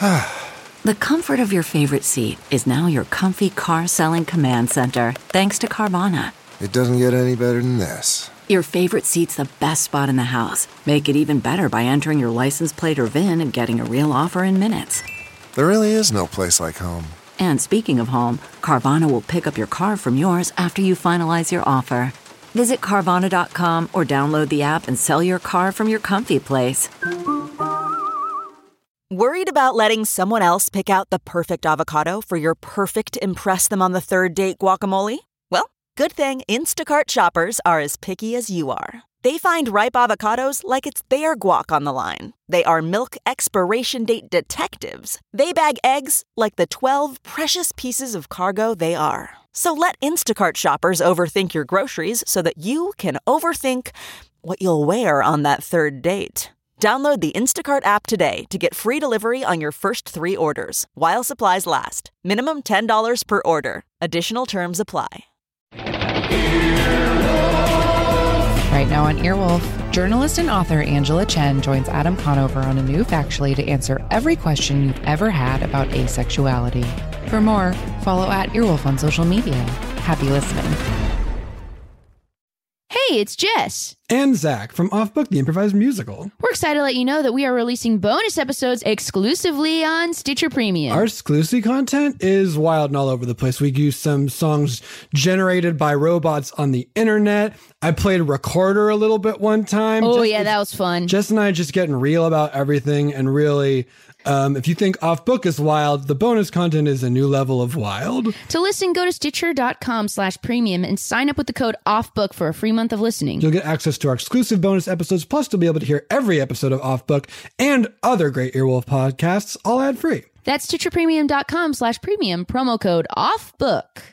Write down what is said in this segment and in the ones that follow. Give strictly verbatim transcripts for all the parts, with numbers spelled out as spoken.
The comfort of your favorite seat is now your comfy car selling command center, thanks to Carvana. It doesn't get any better than this. Your favorite seat's the best spot in the house. Make it even better by entering your license plate or V I N and getting a real offer in minutes. There really is no place like home. And speaking of home, Carvana will pick up your car from yours after you finalize your offer. Visit Carvana dot com or download the app and sell your car from your comfy place. Worried about letting someone else pick out the perfect avocado for your perfect impress them on the third date guacamole? Well, good thing Instacart shoppers are as picky as you are. They find ripe avocados like it's their guac on the line. They are milk expiration date detectives. They bag eggs like the twelve precious pieces of cargo they are. So let Instacart shoppers overthink your groceries so that you can overthink what you'll wear on that third date. Download the Instacart app today to get free delivery on your first three orders, while supplies last. Minimum ten dollars per order. Additional terms apply. Right now on Earwolf, journalist and author Angela Chen joins Adam Conover on a new Factually to answer every question you've ever had about asexuality. For more, follow at Earwolf on social media. Happy listening. Hey, it's Jess. And Zach from Off Book, the improvised musical. We're excited to let you know that we are releasing bonus episodes exclusively on Stitcher Premium. Our exclusive content is wild and all over the place. We use some songs generated by robots on the internet. I played Recorder a little bit one time. Oh, Jess yeah, was, that was fun. Jess and I just getting real about everything and really... Um, if you think Off Book is wild, the bonus content is a new level of wild. To listen, go to stitcher.com slash premium and sign up with the code OFFBOOK for a free month of listening. You'll get access to our exclusive bonus episodes, plus you'll be able to hear every episode of Off Book and other great Earwolf podcasts, all ad-free. That's stitcherpremium.com slash premium, promo code OFFBOOK.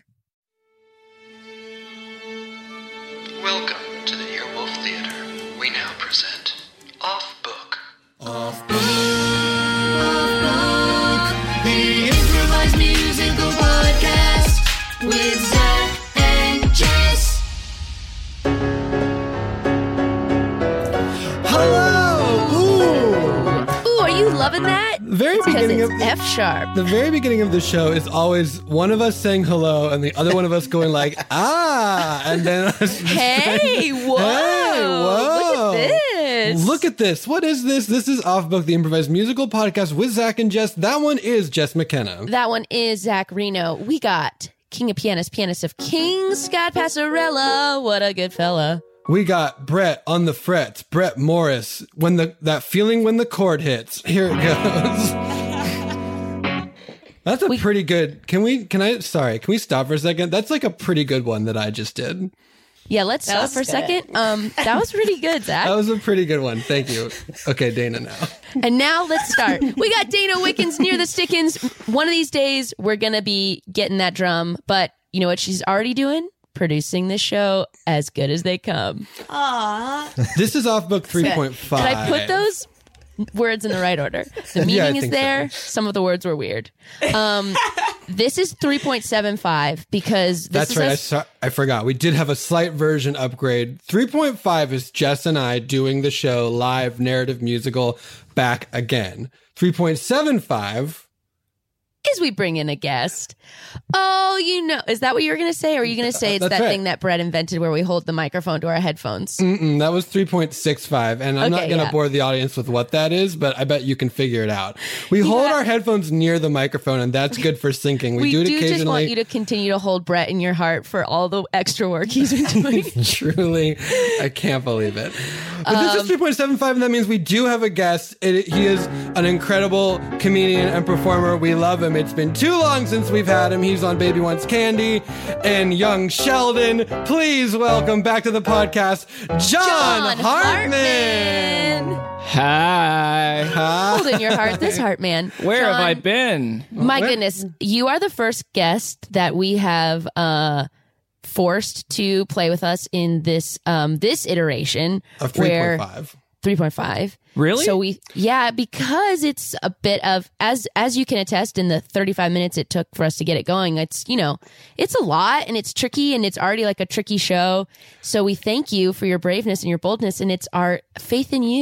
Welcome to the Earwolf Theater. We now present Off Book. Off Book. The improvised musical podcast with Zach and Jess. Hello! Ooh! Ooh, are you loving that? Very it's beginning it's of F sharp. The very beginning of the show is always one of us saying hello and the other one of us going like, ah, and then us Hey, whoa. Hey, whoa. Look at this. Look at this. What is this? This is Off Book, the improvised musical podcast with Zach and Jess. That one is Jess McKenna. That one is Zach Reno. We got King of Pianists, Pianist of Kings, Scott Passarella. What a good fella. We got Brett on the frets, Brett Morris. When the that feeling when the chord hits. Here it goes. That's a we, pretty good. Can we? Can I? Sorry. Can we stop for a second? That's like a pretty good one that I just did. Yeah, let's that stop for a good. second. Um, that was pretty good, Zach. That was a pretty good one. Thank you. Okay, Dana now. And now let's start. We got Dana Wickens near the Stickins. One of these days, we're going to be getting that drum. But you know what she's already doing? Producing this show as good as they come. Aww. This is Off Book three point five. Did I put those words in the right order? The meaning yeah, is there. So. Some of the words were weird. Um, this is three point seven five because this That's is right. A- I, saw, I forgot. We did have a slight version upgrade. three point five is Jess and I doing the show live, narrative musical, back again. three point seven five is we bring in a guest. Oh, you know, is that what you were going to say? Or are you going to say it's That's that right. thing that Brett invented where we hold the microphone to our headphones? Mm-mm, that was three point six five. And I'm okay, not going to yeah. bore the audience with what that is, but I bet you can figure it out. We yeah. hold our headphones near the microphone, and that's good for syncing. We, we do it do occasionally. just want you to continue to hold Brett in your heart for all the extra work he's been doing. Truly, I can't believe it. But Um, this is three point seven five, and that means we do have a guest. It, he is an incredible comedian and performer. We love him. It's been too long since we've had him. He's on Baby Wants Candy and Young Sheldon. Please welcome back to the podcast, John, John Hartman. Hartman. Hi. Hi. Hold in your heart this Hartman. Where John, have I been? My Where? goodness. You are the first guest that we have uh, forced to play with us in this um, this iteration. Of three where point five. three point five. Really? So we, yeah, because it's a bit of, as as you can attest in the thirty-five minutes it took for us to get it going, it's, you know, it's a lot and it's tricky and it's already like a tricky show. So we thank you for your braveness and your boldness, and it's our faith in you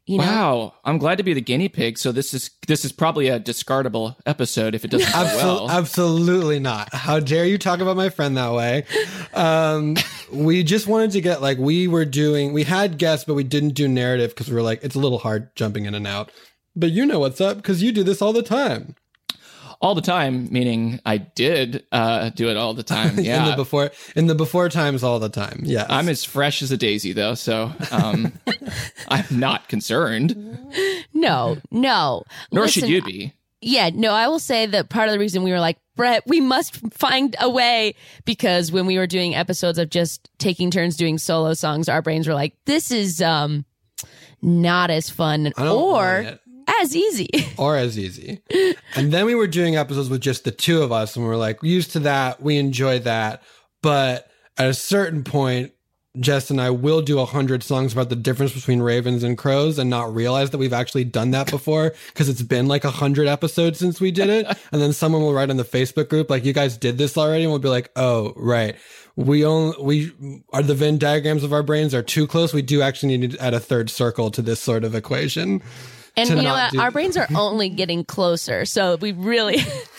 You know? Wow, I'm glad to be the guinea pig. So this is this is probably a discardable episode if it doesn't go Absol- well. Absolutely not. How dare you talk about my friend that way? Um, we just wanted to get like we were doing. We had guests, but we didn't do narrative because we were like it's a little hard jumping in and out. But you know what's up because you do this all the time. All the time, meaning I did uh, do it all the time. Yeah, in the before in the before times, all the time. Yeah, I'm as fresh as a daisy though, so um, I'm not concerned. No, no. Nor Listen, should you be. Yeah, no, I will say that part of the reason we were like, Brett, we must find a way, because when we were doing episodes of just taking turns doing solo songs, our brains were like, this is um not as fun I don't or want it. as easy. or as easy. And then we were doing episodes with just the two of us, and we were like, used to that. We enjoyed that. But at a certain point, Jess and I will do a hundred songs about the difference between ravens and crows and not realize that we've actually done that before because it's been like a hundred episodes since we did it. And then someone will write on the Facebook group, like, you guys did this already? And we'll be like, oh, right. We only, we are the Venn diagrams of our brains are too close. We do actually need to add a third circle to this sort of equation. And to you know not what? do- Our brains are only getting closer. So we really,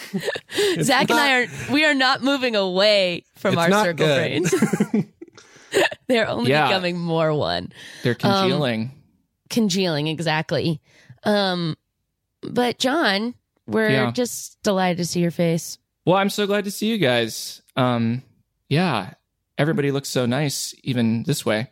Zach and I are, we are not moving away from It's our not circle good. brains. They're only Yeah. becoming more one. They're congealing. Congealing, exactly. Um, but John, we're Yeah. just delighted to see your face. Well, I'm so glad to see you guys. Um, yeah, everybody looks so nice, even this way.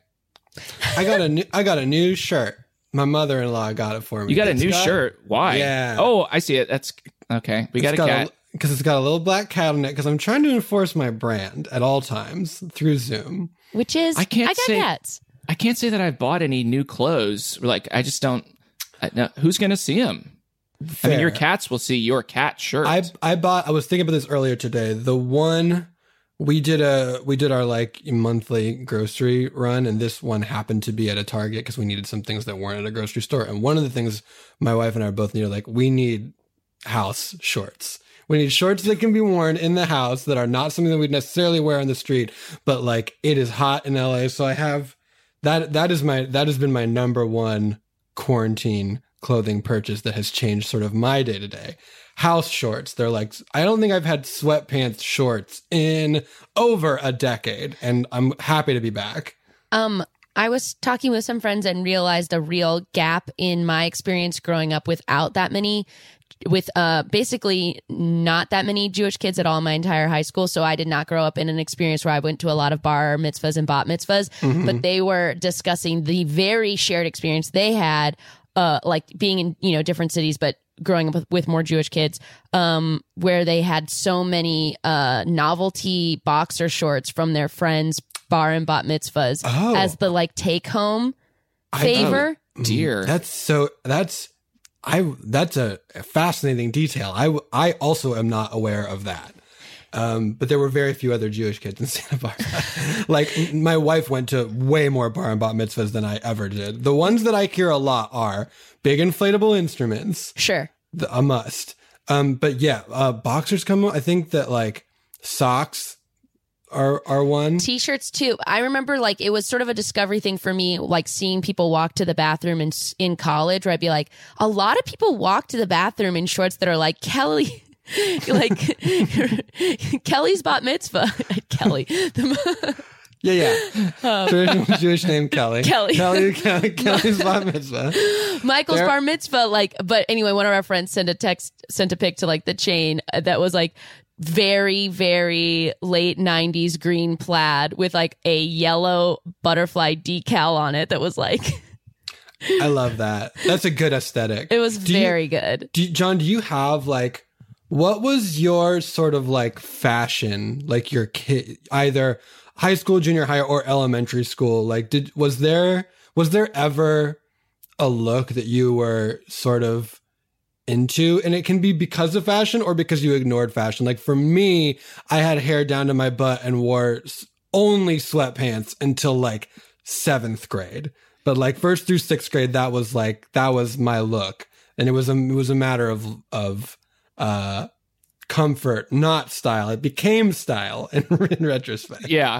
I got a new, I got a new shirt. My mother-in-law got it for me. You got a It's new got- shirt. Why? Yeah. Oh, I see it. That's okay. We got a cat. Because it's got a little black cat on it. Because I'm trying to enforce my brand at all times through Zoom. Which is, I can't I got say- cats. I can't say that I've bought any new clothes. Like, I just don't. I, no, who's going to see them? I mean, your Fair. cats will see your cat shirt. I I bought. I was thinking about this earlier today. The one we did a we did our like monthly grocery run, and this one happened to be at a Target because we needed some things that weren't at a grocery store. And one of the things my wife and I both need are like we need house shorts. We need shorts that can be worn in the house that are not something that we'd necessarily wear on the street, but like it is hot in L A. So I have that. That is my that has been my number one quarantine clothing purchase that has changed sort of my day to day. House shorts. They're like, I don't think I've had sweatpants shorts in over a decade, and I'm happy to be back. Um, I was talking with some friends and realized a real gap in my experience growing up without that many, with uh basically not that many Jewish kids at all in my entire high school. So I did not grow up in an experience where I went to a lot of bar mitzvahs and bat mitzvahs, Mm-hmm. but they were discussing the very shared experience they had, uh, like being in, you know, different cities, but growing up with, with more Jewish kids, um, where they had so many uh novelty boxer shorts from their friends' bar and bat mitzvahs Oh. as the like take home I- favor. Dear. That's so. That's I. That's a fascinating detail. I I also am not aware of that. Um, but there were very few other Jewish kids in Santa Barbara. Like m- my wife went to way more bar and bat mitzvahs than I ever did. The ones that I hear a lot are big inflatable instruments, Sure. the, a must. Um, but yeah, uh, boxers come. I think that like socks are are one. T-shirts too. I remember like it was sort of a discovery thing for me, like seeing people walk to the bathroom in in college, where I'd be like, a lot of people walk to the bathroom in shorts that are like Kelly, like Kelly's bat mitzvah. Kelly, Yeah, yeah. Traditional Jewish name Kelly. Um, Kelly. Kelly. Kelly. Kelly's bar mitzvah. Michael's There- bar mitzvah. Like, but anyway, one of our friends sent a text, sent a pic to like the chain that was like very, very late nineties green plaid with like a yellow butterfly decal on it that was like, I love that. That's a good aesthetic. it was Do you- very good. Do you, John, do you have like, what was your sort of like fashion, like your kid, either high school, junior high, or elementary school? Like, did, was there, was there ever a look that you were sort of into? And it can be because of fashion or because you ignored fashion. Like for me, I had hair down to my butt and wore s- only sweatpants until like seventh grade. But like first through sixth grade, that was like, that was my look. And it was a, it was a matter of, of, uh, comfort, not style. It became style in, in retrospect. Yeah.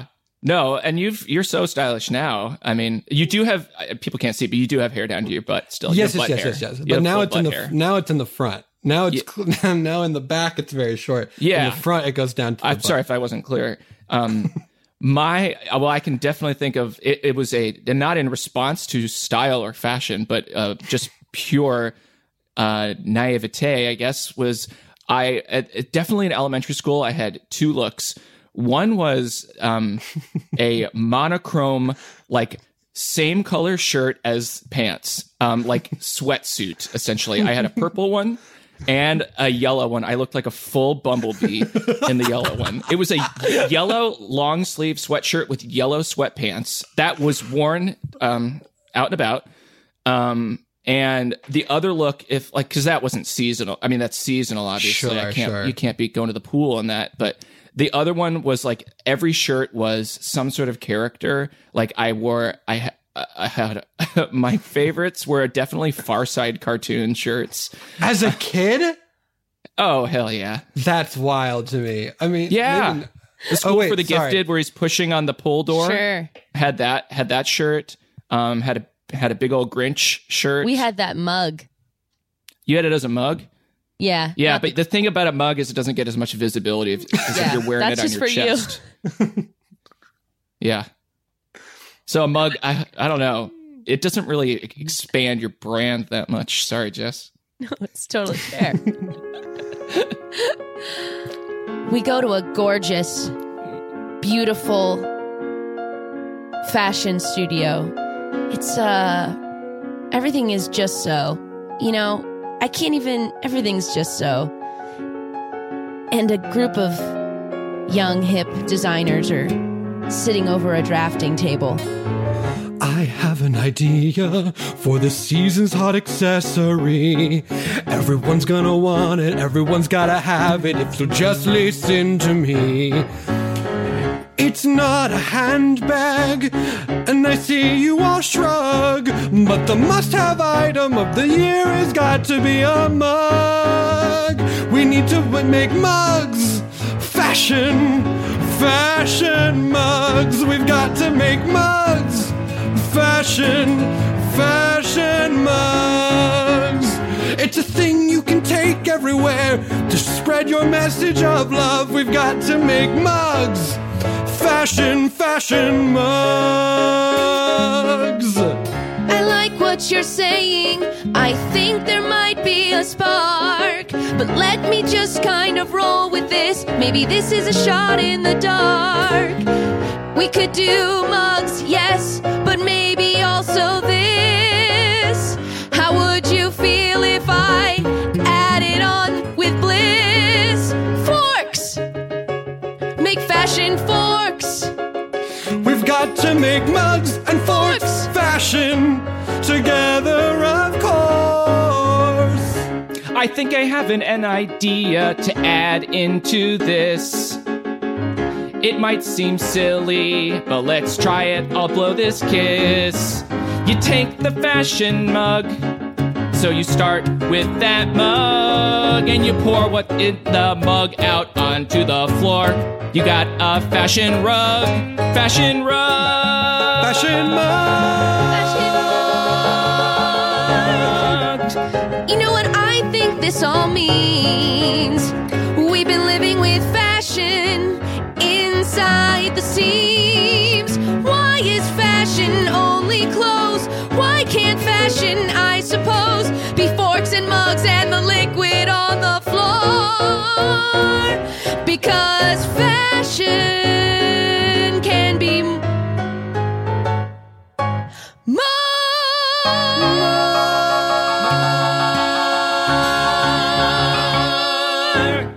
No, and you've you're so stylish now. I mean, you do have people can't see, but you do have hair down to your butt still. Yes, You yes, have yes, butt yes, hair. yes. You But have now full it's in the butt hair. now it's in the front. Now it's cl- now in the back it's very short. Yeah. In the front it goes down to the I'm butt. sorry if I wasn't clear. Um, my well, I can definitely think of it. It was a not in response to style or fashion, but uh, just pure uh, naivete. I guess was I uh, definitely in elementary school. I had two looks. One was um, a monochrome, like same color shirt as pants, um, like sweatsuit. Essentially, I had a purple one. And a yellow one. I looked like a full bumblebee in the yellow one. It was a yellow long sleeve sweatshirt with yellow sweatpants that was worn um, out and about. Um, and the other look, if like, because that wasn't seasonal. I mean, that's seasonal, obviously. Sure, I can't. sure. You can't be going to the pool in that. But the other one was like every shirt was some sort of character. Like I wore, I. Ha- I had my favorites were definitely Far Side cartoon shirts. As a kid? Oh, hell yeah. That's wild to me. I mean, Yeah. maybe- The School Oh, wait, for the sorry. Gifted, where he's pushing on the pull door. Sure. Had that, had that shirt. Um, had a had a big old Grinch shirt. We had that mug. You had it as a mug? Yeah. Yeah, not but the thing about a mug is it doesn't get as much visibility if, as Yeah, if you're wearing that's it on just your for you. chest. Yeah. So a mug, I I don't know. It doesn't really expand your brand that much. Sorry, Jess. No, it's totally fair. We go to a gorgeous, beautiful fashion studio. It's, uh, everything is just so. You know, I can't even, everything's just so. And a group of young, hip designers are sitting over a drafting table. I have an idea for the season's hot accessory. Everyone's gonna want it, everyone's gotta have it, if you'll just listen to me. It's not a handbag, and I see you all shrug, but the must-have item of the year has got to be a mug. We need to make mugs, fashion, fashion mugs. We've got to make mugs. Fashion, fashion mugs. It's a thing you can take everywhere to spread your message of love. We've got to make mugs. Fashion, fashion mugs. I like what you're saying. I think there might be a spark. But let me just kind of roll with this. Maybe this is a shot in the dark. We could do mugs, yes, but maybe also this. How would you feel if I added on with bliss? Forks! Make fashion forks! We've got to make mugs and forks. Fashion together, of course. I think I have an, an idea to add into this. It might seem silly, but let's try it. I'll blow this kiss. You take the fashion mug, so you start with that mug, and you pour what in the mug out onto the floor. You got a fashion rug, fashion rug, Fashion mug. You know what I think this all means? We've been living with fashion inside the seams. Why is fashion only clothes? Why can't fashion, I suppose, be forks and mugs and the liquid on the floor? Because fashion can be more.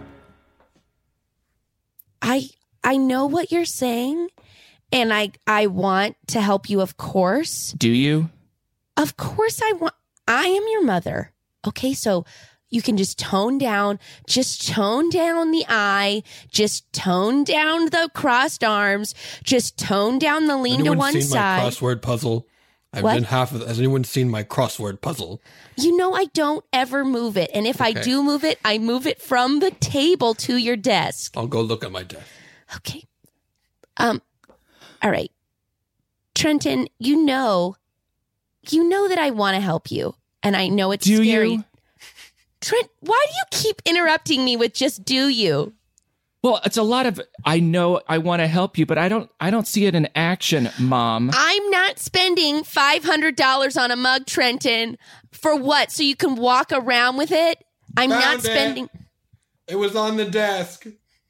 I I know what you're saying, and I I want to help you, of course. Do you? Of course I want. I am your mother. Okay, so you can just tone down, just tone down the eye, just tone down the crossed arms, just tone down the lean Anyone to one seen side. my crossword puzzle? I've What? been half of. Has anyone seen my crossword puzzle? You know I don't ever move it, and if I Okay. do move it, I move it from the table to your desk. I'll go look at my desk. Okay. Um, All right. Trenton, you know, you know that I want to help you. And I know it's Do scary. you? Trent, why do you keep interrupting me with just do you? Well, it's a lot of, I know I want to help you, but I don't I don't see it in action, Mom. I'm not spending five hundred dollars on a mug, Trenton. For what? So you can walk around with it? I'm Found not it. spending... It was on the desk.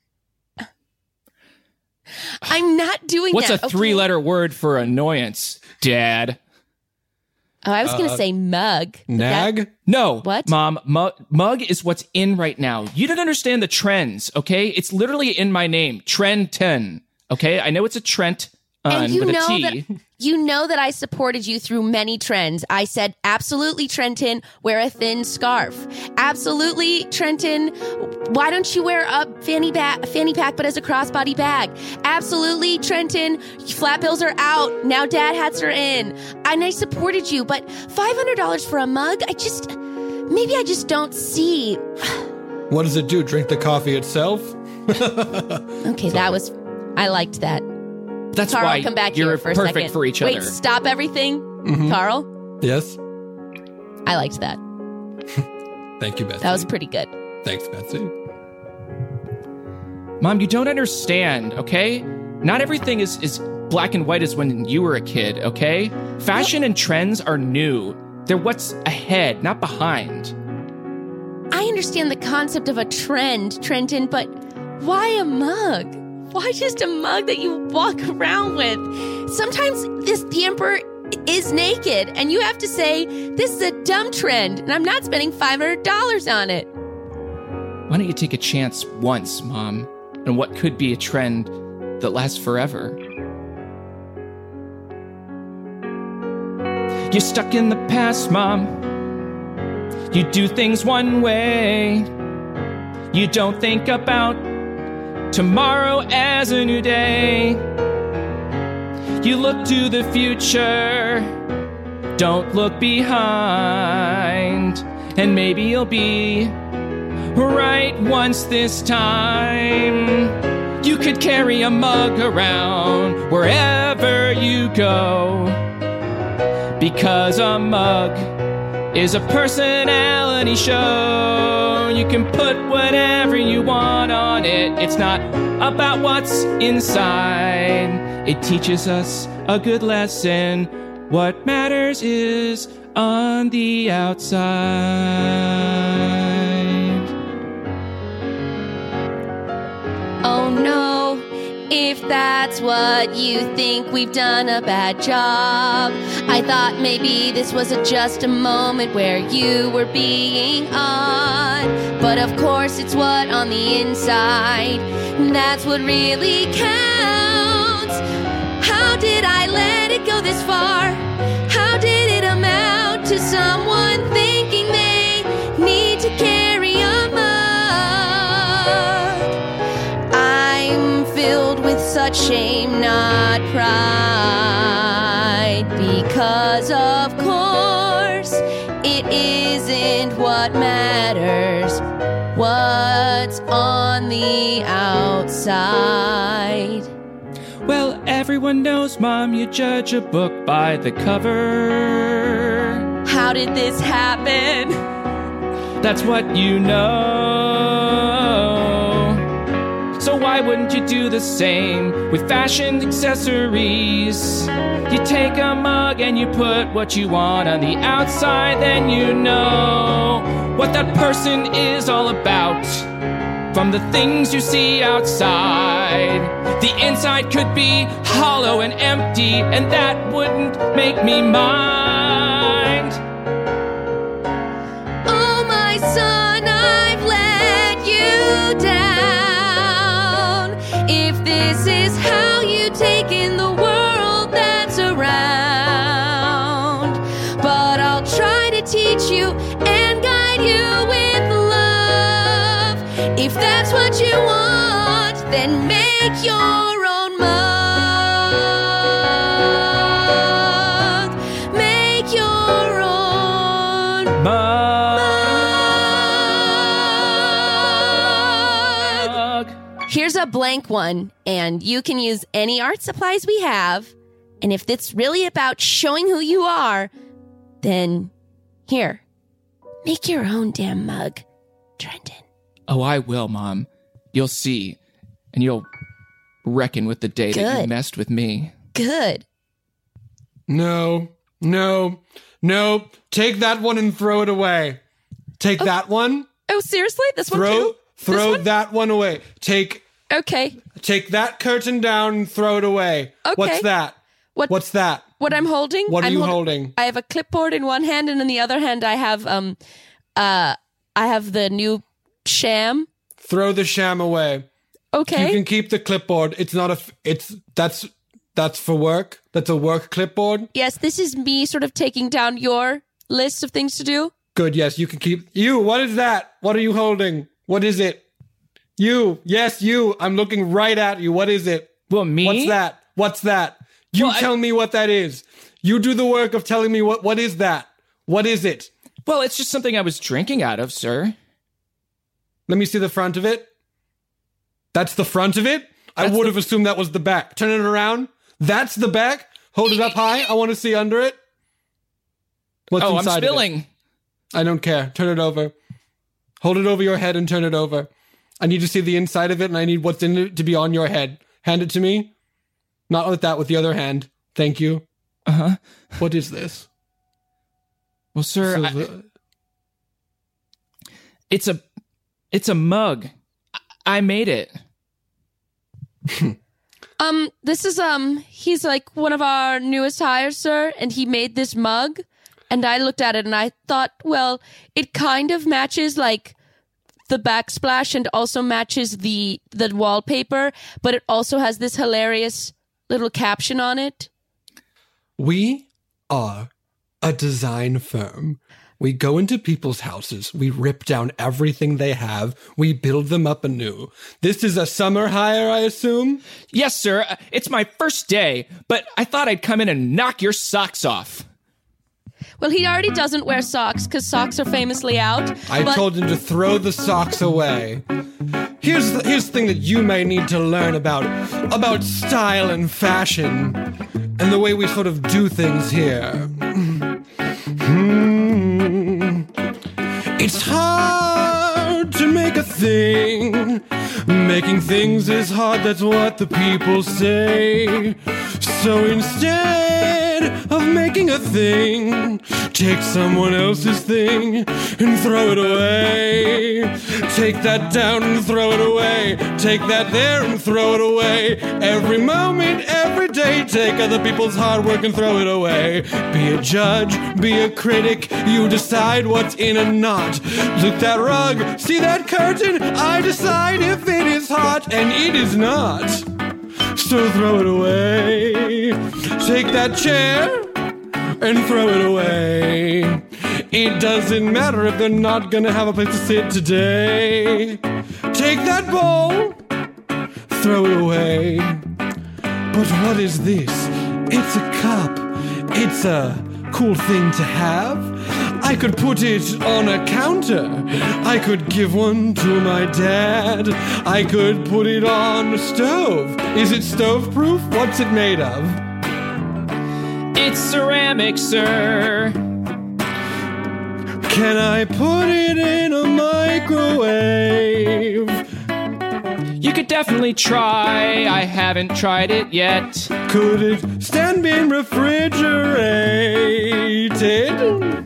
I'm not doing What's that. a three-letter word for annoyance, Dad? Oh, I was going to Uh, say mug. Nag? That- No. What? Mom, mug, mug is what's in right now. You don't understand the trends, okay? It's literally in my name, Trenton, okay? I know it's a Trent and you with know a T. that you know that I supported you through many trends. I said, absolutely, Trenton, wear a thin scarf. Absolutely, Trenton, why don't you wear a fanny bag, fanny pack, but as a crossbody bag? Absolutely, Trenton, flat bills are out. Now dad hats are in. And I supported you, but five hundred dollars for a mug, I just, maybe I just don't see. What does it do? Drink the coffee itself? Okay, that was, I liked that. That's Carl, why come back you're here for a perfect second. for each Wait, other. stop everything. Mm-hmm. Carl, Yes. I liked that. Thank you, Betsy. That was pretty good. Thanks, Betsy. Mom, you don't understand, okay? Not everything is, is black and white as when you were a kid, okay? Fashion and trends are new. They're what's ahead, not behind. I understand the concept of a trend, Trenton, but why a mug? Why just a mug that you walk around with? Sometimes this the emperor is naked, and you have to say, this is a dumb trend, and I'm not spending five hundred dollars on it. Why don't you take a chance once, Mom, on what could be a trend that lasts forever? You're stuck in the past, Mom. You do things one way. You don't think about tomorrow as a new day. You look to the future. Don't look behind. And maybe you'll be right once this time. You could carry a mug around wherever you go, because a mug is a personality show. You can put whatever you want on it. It's not about what's inside. It teaches us a good lesson. What matters is on the outside. Oh no, if that's what you think, we've done a bad job. I thought maybe this was a just a moment where you were being odd. But of course it's what on the inside, that's what really counts. How did I let it go this far? How did it amount to someone thinking they need to carry a mug? I'm filled with such shame, not pride, because of course it isn't what matters, what's on the outside. Well, everyone knows, Mom, you judge a book by the cover. How did this happen? That's what you know. So why wouldn't you do the same with fashion accessories? You take a mug and you put what you want on the outside, then you know what that person is all about. From the things you see outside, the inside could be hollow and empty, and that wouldn't make me mind. Oh, my son, I've let you down. If this is how you take in the world that's around, but I'll try to teach you and guide you with love. If that's what you want, then make your own mug. Make your own Mug. mug. here's a blank one, and you can use any art supplies we have. And if it's really about showing who you are, then here, make your own damn mug, Trenton. Oh, I will, Mom. You'll see. And you'll reckon with the day that you Good. messed with me. Good. No, no, no. Take that one and throw it away. Take that one. Oh, seriously? This one Throw, too? throw This one? that one away. Take, Okay. take that curtain down and throw it away. Okay. What's that? What, What's that? What I'm holding? What are I'm you hold- holding? I have a clipboard in one hand, and in the other hand, I have um, uh, I have the new sham. Throw the sham away. Okay. You can keep the clipboard. It's not a. f- It's that's that's for work. That's a work clipboard. Yes, this is me sort of taking down your list of things to do. Good. Yes, you can keep. You. What is that? What are you holding? What is it? You. Yes, you. I'm looking right at you. What is it? Well, me? What's that? What's that? You Well, I- tell me what that is. You do the work of telling me what. What is that? What is it? Well, it's just something I was drinking out of, sir. Let me see the front of it. That's the front of it? I That's would the- have assumed that was the back. Turn it around. That's the back. Hold it up high. I want to see under it. What's Oh, I'm inside of it? spilling. I don't care. Turn it over. Hold it over your head and turn it over. I need to see the inside of it, and I need what's in it to be on your head. Hand it to me. Not with that, with the other hand. Thank you. Uh-huh. What is this? Well, sir, So I- the- it's a it's a mug. I, I made it. Um, this is um, he's like one of our newest hires, sir, and he made this mug, and I looked at it and I thought, well, it kind of matches like the backsplash and also matches the the wallpaper, but it also has this hilarious little caption on it. We are a design firm. We go into people's houses. We rip down everything they have. We build them up anew. This is a summer hire, I assume? Yes, sir. Uh, It's my first day, but I thought I'd come in and knock your socks off. Well, he already doesn't wear socks because socks are famously out. I but- told him to throw the socks away. Here's the, here's the thing that you may need to learn about about style and fashion and the way we sort of do things here. Hmm. It's hard to make a thing. Making things is hard, that's what the people say. So instead of making a thing, take someone else's thing and throw it away. Take that down and throw it away. Take that there and throw it away. Every moment, every day, take other people's hard work and throw it away. Be a judge, be a critic, you decide what's in and not. Look that rug, see that curtain, I decide if it is hot, and it is not. So throw it away. Take that chair and throw it away. It doesn't matter if they're not gonna have a place to sit today. Take that bowl, throw it away. But what is this? It's a cup. It's a cool thing to have. I could put it on a counter. I could give one to my dad. I could put it on a stove. Is it stove proof? What's it made of? It's ceramic, sir. Can I put it in a microwave? You could definitely try. I haven't tried it yet. Could it stand being refrigerated?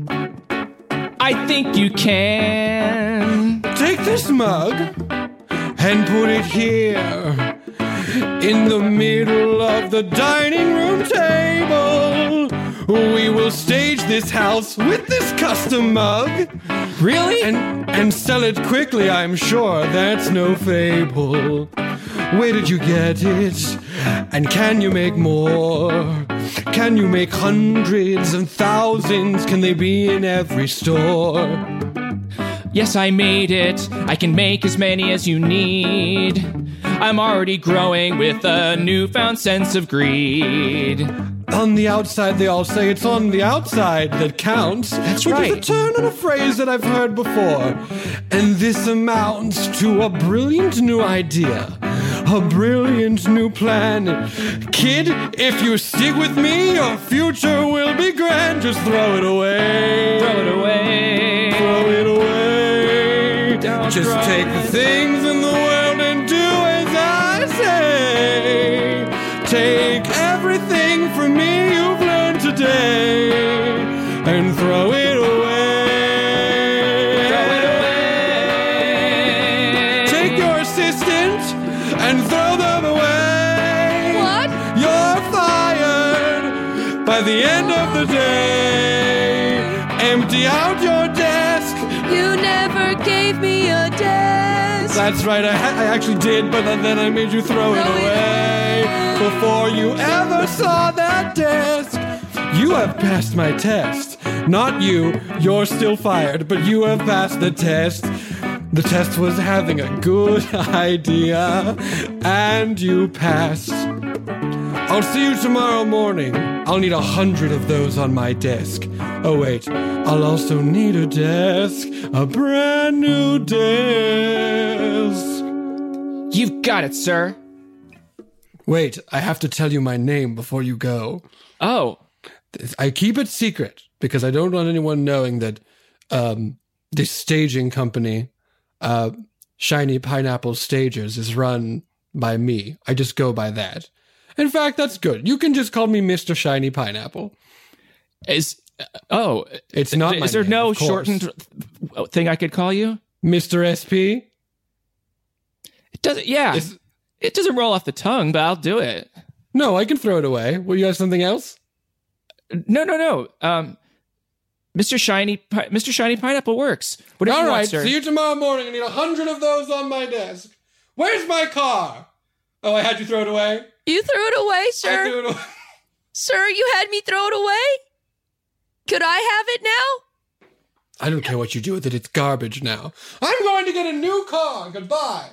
I think you can. Take this mug and put it here in the middle of the dining room table. We will stage this house with this custom mug. Really? And and sell it quickly, I'm sure. That's no fable. Where did you get it? And can you make more? Can you make hundreds and thousands? Can they be in every store? Yes, I made it. I can make as many as you need. I'm already growing with a newfound sense of greed. On the outside, they all say it's on the outside that counts. That's which right. is a turn on a phrase that I've heard before. And this amounts to a brilliant new idea. A brilliant new plan. Kid, if you stick with me, your future will be grand. Just throw it away. Throw it away. Throw it away. Don't Just throw take the things in the world and do as I say. Take everything from me you've learned today and throw it away. Throw it away. Take your assistant and throw them away. What? You're fired by the end of the day. Empty out your desk. You never gave me a desk. That's right, I, ha- I actually did, but then I made you throw it Throw it away. Before you ever saw that desk. You have passed my test. Not you, you're still fired, but you have passed the test. The test was having a good idea, and you passed. I'll see you tomorrow morning. I'll need a hundred of those on my desk. Oh wait, I'll also need a desk, a brand new desk. You've got it, sir. Wait, I have to tell you my name before you go. Oh, I keep it secret because I don't want anyone knowing that um, this staging company, uh, Shiny Pineapple Stagers, is run by me. I just go by that. In fact, that's good. You can just call me Mister Shiny Pineapple. is uh, oh, It's not my Is there name, no of course. shortened thing I could call you? Mister S P? It doesn't. Yeah, Is- it doesn't roll off the tongue, but I'll do it. No, I can throw it away. Will you have something else? No, no, no. Um, Mister Shiny, Pi- Mister Shiny Pineapple works. Whatever All you right, want, sir. see you tomorrow morning. I need a hundred of those on my desk. Where's my car? Oh, I had you throw it away? You threw it away, I sir. threw it away. Sir, you had me throw it away? Could I have it now? I don't care what you do with it. It's garbage now. I'm going to get a new car. Goodbye.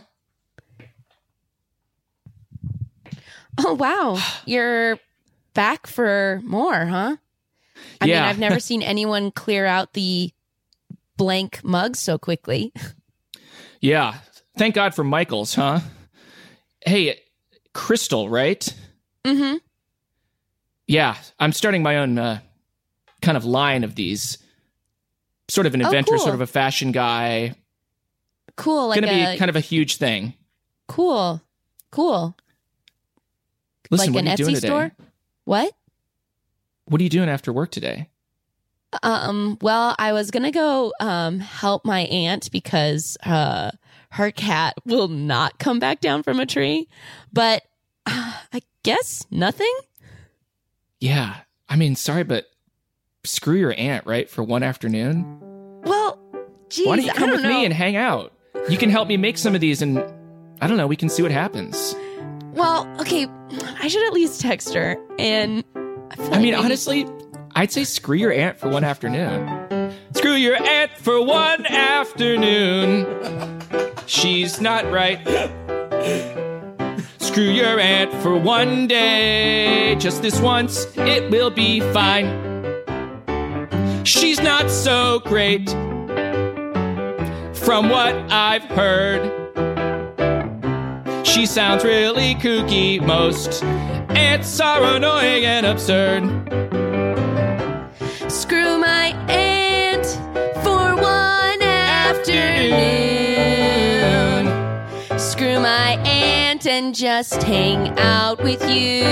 Oh, wow. You're back for more, huh? I Yeah. mean, I've never seen anyone clear out the blank mug so quickly. Yeah. Thank God for Michaels, huh? Hey, Crystal, right? Mm-hmm. Yeah, I'm starting my own uh, kind of line of these. Sort of an Oh, inventor, cool. sort of a fashion guy. Cool. Like Gonna a, be kind of a huge thing. cool. Cool. Listen, like what an are you doing Etsy today? store? What? What are you doing after work today? Um, well, I was gonna go um help my aunt because uh her cat will not come back down from a tree. But uh, I guess nothing. Yeah, I mean, sorry, but screw your aunt, right? For one afternoon. Well, geez, Why don't you I come don't with know. me and hang out? You can help me make some of these, and I don't know. We can see what happens. Well, okay, I should at least text her. And I, feel I like mean, maybe- honestly, I'd say screw your aunt for one afternoon. Screw your aunt for one afternoon. She's not right. Screw your aunt for one day. Just this once, it will be fine. She's not so great. From what I've heard, she sounds really kooky. Most aunts are annoying and absurd. Screw my aunt for one afternoon. Screw my aunt and just hang out with you.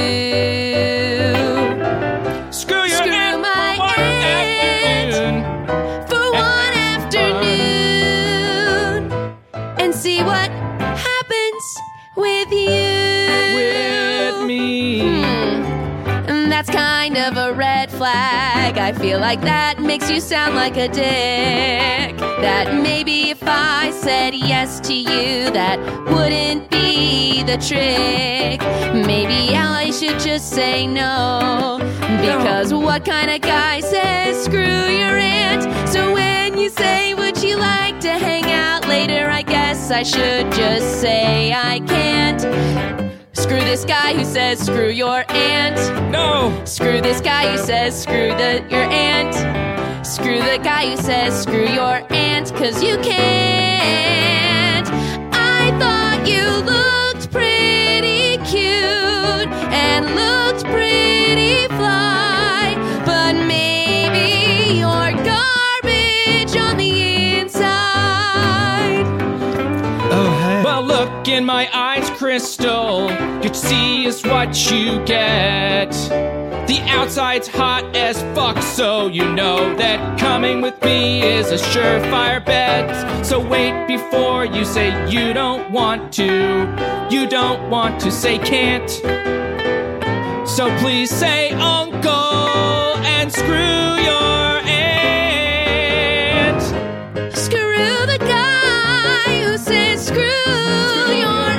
Screw your Screw aunt my for one aunt. afternoon. For one afternoon. And see what happens with you. With me. Hmm. And that's kind of a red flag. I feel like that makes you sound like a dick. That maybe if I said yes to you, that wouldn't be the trick. Maybe I should just say no. Because what kind of guy says screw your aunt? So when you say would you like to hang out later, I guess I should just say I can't. Screw this guy who says screw your aunt. No! Screw this guy who says screw the your aunt. Screw the guy who says screw your aunt, cause you can't. I thought you looked pretty cute and looked pretty fly, but maybe you're garbage on the inside. Oh, hey. Well, look in my eyes, Crystal. You see is what you get. The outside's hot as fuck, so you know that coming with me is a surefire bet. So wait before you say you don't want to. You don't want to say can't. So please say uncle and screw your aunt. Screw the guy who says screw your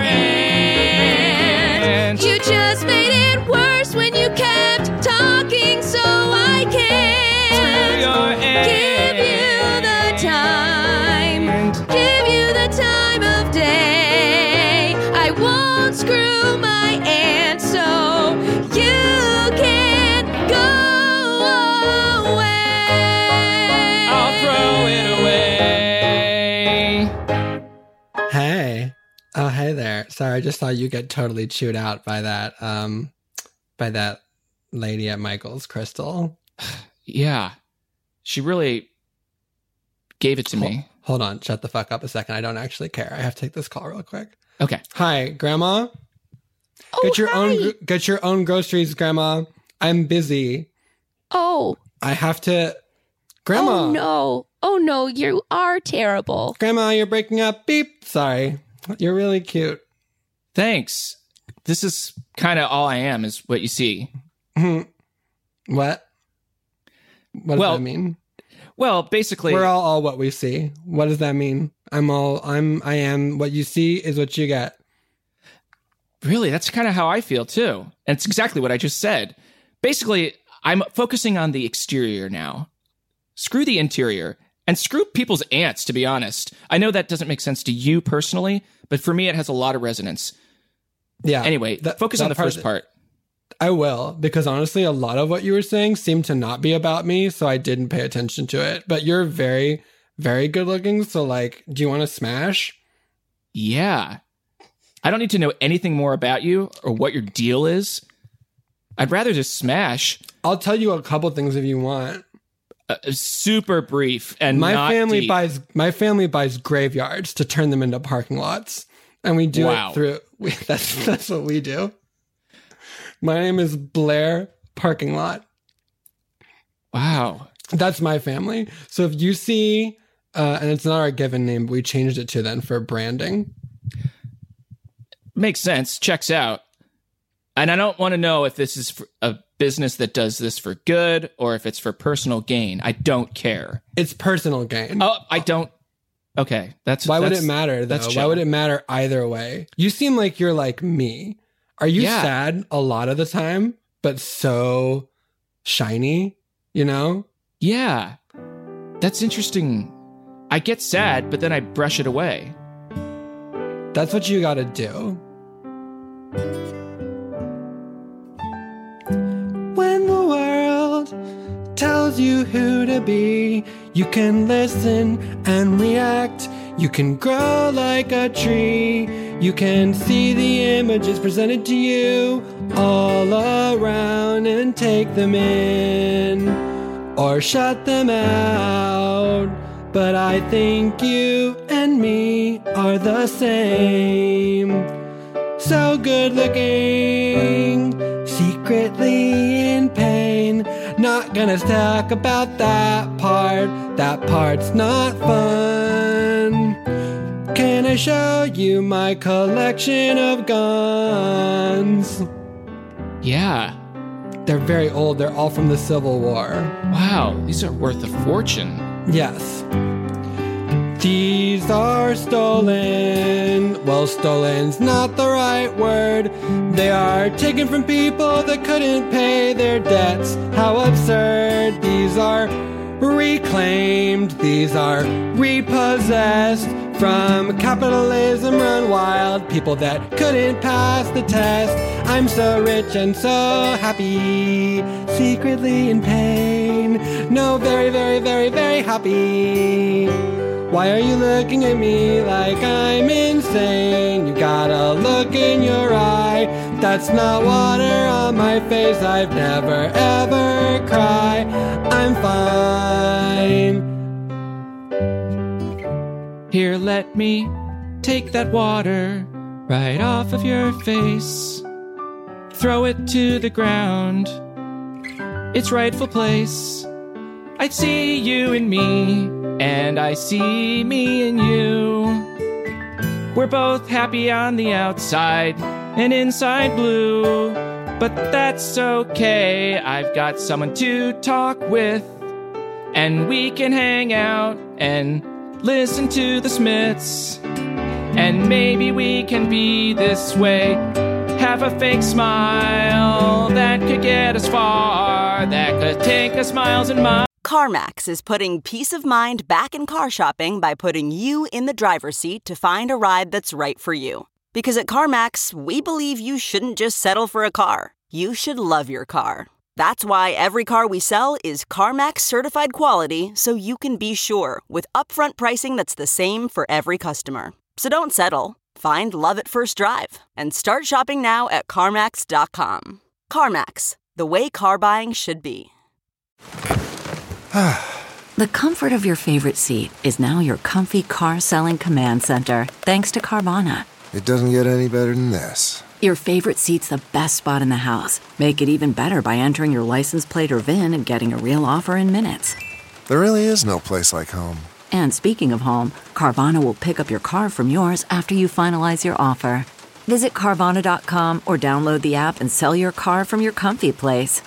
aunt. You just made it worse when you kept talking, so I can't Screw your give you the time, give you the time of day. I won't screw my aunt, so you can go away. I'll throw it away. Hey. Oh, hey there. Sorry, I just saw you get totally chewed out by that, um, by that lady at Michael's, Crystal. Yeah. She really gave it to me. Hold on, shut the fuck up a second. I don't actually care. I have to take this call real quick. Okay. Hi, Grandma. Oh, Get your hi. own get your own groceries, Grandma. I'm busy. Oh, I have to Grandma. oh no. Oh no, you are terrible. Grandma, you're breaking up. Beep. Sorry. You're really cute. Thanks. This is kind of all I am, is what you see. What? What does Well, that mean? Well, basically, We're all, all what we see. What does that mean? I'm all I'm I am what you see is what you get. really, that's kind of how I feel too. And it's exactly what I just said. Basically, I'm focusing on the exterior now. Screw the interior. And screw people's aunts, to be honest. I know that doesn't make sense to you personally, but for me, it has a lot of resonance. Yeah. Anyway, that- focus that on the first part. I will, because honestly, a lot of what you were saying seemed to not be about me, so I didn't pay attention to it. But you're very, very good looking, so like, do you want to smash? Yeah. I don't need to know anything more about you or what your deal is. I'd rather just smash. I'll tell you a couple things if you want. Uh, super brief and My not family deep. buys my family buys graveyards to turn them into parking lots, and we do Wow. it through. We, that's that's what we do. My name is Blair Parking Lot. Wow. That's my family. So if you see, uh, and it's not our given name, but we changed it to then for branding. Makes sense. Checks out. And I don't want to know if this is for a business that does this for good or if it's for personal gain. I don't care. It's personal gain. Oh, I don't. Okay, that's Why would that's- it matter, though? that's Why chill. would it matter either way? You seem like you're like me. Are you Yeah. sad a lot of the time, but so shiny, you know? Yeah, that's interesting. I get sad, but then I brush it away. That's what you gotta do. When the world tells you who to be, you can listen and react. You can grow like a tree. You can see the images presented to you all around and take them in or shut them out. But I think you and me are the same. So good looking, secretly in pain. Not gonna talk about that part. That part's not fun. Can I show you my collection of guns? Yeah. They're very old. They're all from the Civil War. Wow, these are worth a fortune. Yes. These are stolen. Well, stolen's not the right word. They are taken from people that couldn't pay their debts. How absurd. These are reclaimed. These are repossessed From capitalism run wild, people that couldn't pass the test. I'm so rich and so happy, secretly in pain. No, very, very, very, very happy. Why are you looking at me like I'm insane? You got a look in your eye. That's not water on my face. I've never, ever cry. I'm fine. Here, let me take that water right off of your face. Throw it to the ground, its rightful place. I see you in me, and I see me in you. We're both happy on the outside and inside blue. But that's okay, I've got someone to talk with. And we can hang out and listen to the Smiths. And maybe we can be this way. Have a fake smile that could get us far, that could take us miles and miles. CarMax is putting peace of mind back in car shopping by putting you in the driver's seat to find a ride that's right for you. Because at CarMax, we believe you shouldn't just settle for a car. You should love your car. That's why every car we sell is CarMax certified quality, so you can be sure with upfront pricing that's the same for every customer. So don't settle. Find love at first drive and start shopping now at CarMax dot com. CarMax, the way car buying should be. The comfort of your favorite seat is now your comfy car selling command center, thanks to Carvana. It doesn't get any better than this. Your favorite seat's the best spot in the house. Make it even better by entering your license plate or V I N and getting a real offer in minutes. There really is no place like home. And speaking of home, Carvana will pick up your car from yours after you finalize your offer. Visit Carvana dot com or download the app and sell your car from your comfy place.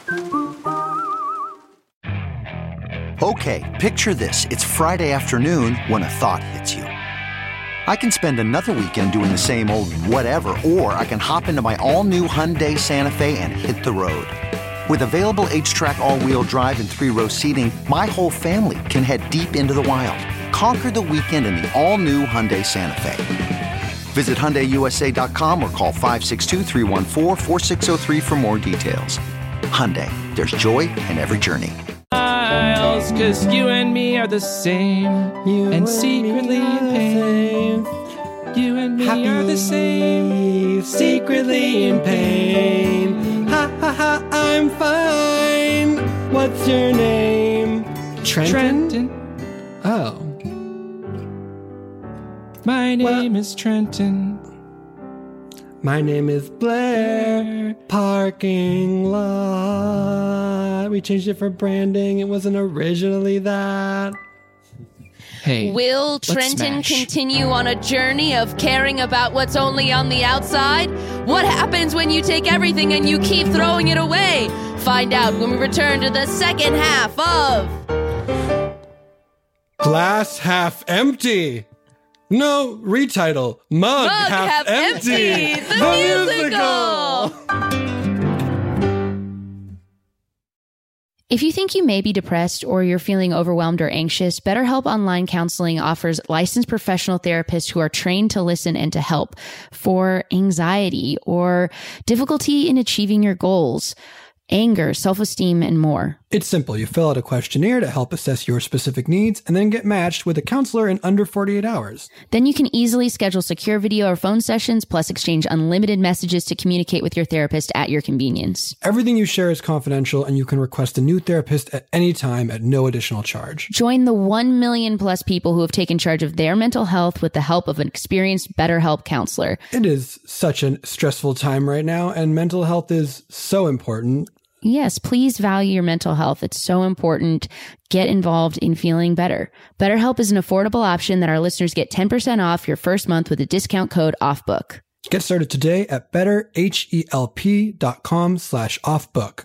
Okay, picture this. It's Friday afternoon when a thought hits you. I can spend another weekend doing the same old whatever, or I can hop into my all-new Hyundai Santa Fe and hit the road. With available H-Track all-wheel drive and three-row seating, my whole family can head deep into the wild. Conquer the weekend in the all-new Hyundai Santa Fe. Visit Hyundai U S A dot com or call five six two, three one four, four six zero three for more details. Hyundai, there's joy in every journey. Miles, 'cause you and me are the same, You and and secretly me are in the pain. You and me Happy, are the same, secretly in pain. Ha ha ha, I'm fine. What's your name? Trenton? Trenton. Oh. My name Well- is Trenton. My name is Blair. Parking lot. We changed it for branding. It wasn't originally that. Hey, Will let's Trenton smash. continue on a journey of caring about what's only on the outside? What happens when you take everything and you keep throwing it away? Find out when we return to the second half of Glass half empty. No, retitle. Mug, Mug half, Half empty. Empty, the musical. If you think you may be depressed or you're feeling overwhelmed or anxious, BetterHelp Online Counseling offers licensed professional therapists who are trained to listen and to help for anxiety or difficulty in achieving your goals, anger, self-esteem, and more. It's simple. You fill out a questionnaire to help assess your specific needs and then get matched with a counselor in under forty-eight hours. Then you can easily schedule secure video or phone sessions, plus exchange unlimited messages to communicate with your therapist at your convenience. Everything you share is confidential, and you can request a new therapist at any time at no additional charge. Join the one million plus people who have taken charge of their mental health with the help of an experienced BetterHelp counselor. It is such a stressful time right now, and mental health is so important. Yes, please value your mental health. It's so important. Get involved in feeling better. BetterHelp is an affordable option that our listeners get ten percent off your first month with a discount code OFFBOOK. Get started today at betterhelp dot com slash offbook.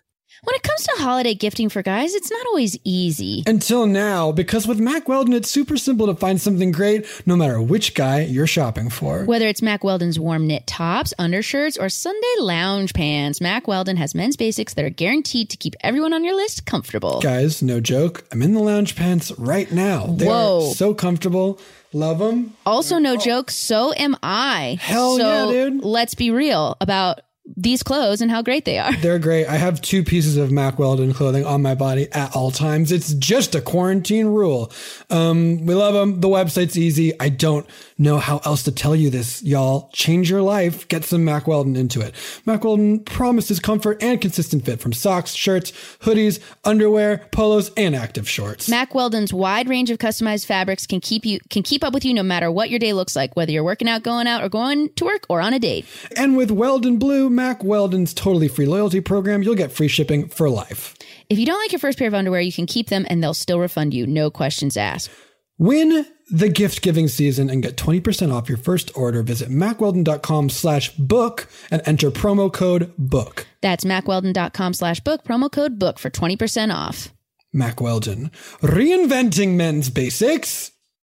When it comes to holiday gifting for guys, it's not always easy. Until now, because with Mack Weldon, it's super simple to find something great no matter which guy you're shopping for. Whether it's Mack Weldon's warm knit tops, undershirts, or Sunday lounge pants, Mack Weldon has men's basics that are guaranteed to keep everyone on your list comfortable. Guys, no joke. I'm in the lounge pants right now. They're Whoa. so comfortable. Love them. Also, no joke, so am I. Hell so yeah, dude. Let's be real about these clothes and how great they are. They're great. I have two pieces of Mack Weldon clothing on my body at all times. It's just a quarantine rule. Um, we love them. The website's easy. I don't know how else to tell you this, y'all. Change your life. Get some Mack Weldon into it. Mack Weldon promises comfort and consistent fit from socks, shirts, hoodies, underwear, polos, and active shorts. Mack Weldon's wide range of customized fabrics can keep you can keep up with you no matter what your day looks like, whether you're working out, going out, or going to work, or on a date. And with Weldon Blue, Mack Weldon's totally free loyalty program, you'll get free shipping for life. If you don't like your first pair of underwear, you can keep them and they'll still refund you. No questions asked. Win the gift giving season and get twenty percent off your first order. Visit mackweldon.com slash book and enter promo code book. That's mackweldon.com slash book, promo code book for twenty percent off. Mack Weldon, reinventing men's basics.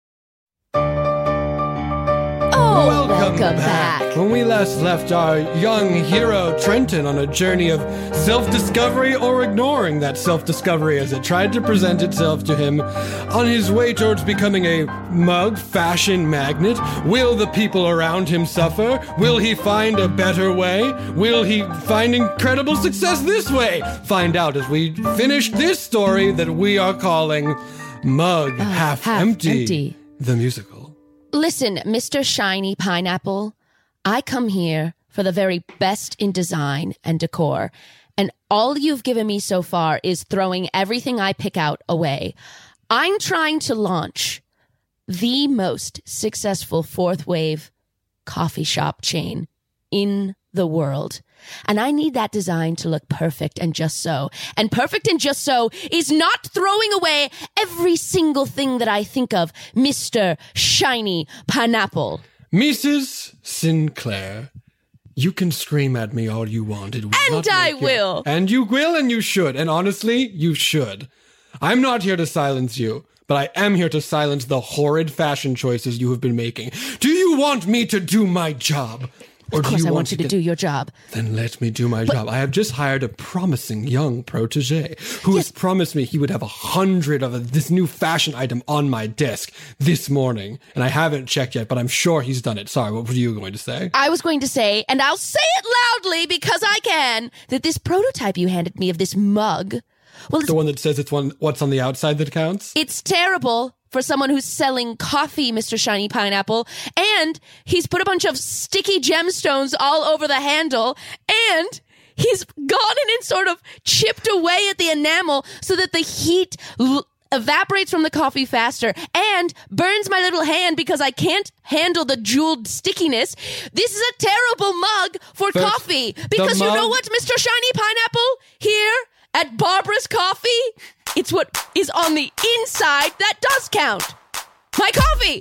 Oh, welcome, welcome back. back. When we last left our young hero Trenton on a journey of self-discovery or ignoring that self-discovery as it tried to present itself to him on his way towards becoming a mug fashion magnet, will the people around him suffer? Will he find a better way? Will he find incredible success this way? Find out as we finish this story that we are calling Mug Uh, Half, Half Empty, Empty. the musical. Listen, Mister Shiny Pineapple, I come here for the very best in design and decor, and all you've given me so far is throwing everything I pick out away. I'm trying to launch the most successful fourth wave coffee shop chain in the world. And I need that design to look perfect and just so. And perfect and just so is not throwing away every single thing that I think of, Mister Shiny Pineapple. Missus Sinclair, you can scream at me all you want. It will And not I make you- will. And you will and you should. And honestly, you should. I'm not here to silence you, but I am here to silence the horrid fashion choices you have been making. Do you want me to do my job? Or Of do course you I want want you to get- do your job. Then let me do my job. I have just hired a promising young protege who has promised me he would have a hundred of this new fashion item on my desk this morning. And I haven't checked yet, but I'm sure he's done it. Sorry, what were you going to say? I was going to say, and I'll say it loudly because I can, that this prototype you handed me of this mug, well, it's, The one that says it's one what's on the outside that counts? it's terrible for someone who's selling coffee, Mister Shiny Pineapple, and he's put a bunch of sticky gemstones all over the handle, and he's gone in and sort of chipped away at the enamel so that the heat l- evaporates from the coffee faster and burns my little hand because I can't handle the jeweled stickiness. This is a terrible mug for First, coffee because the you know mug- what, Mister Shiny Pineapple? Here at Barbara's Coffee, it's what is on the inside that does count. My coffee!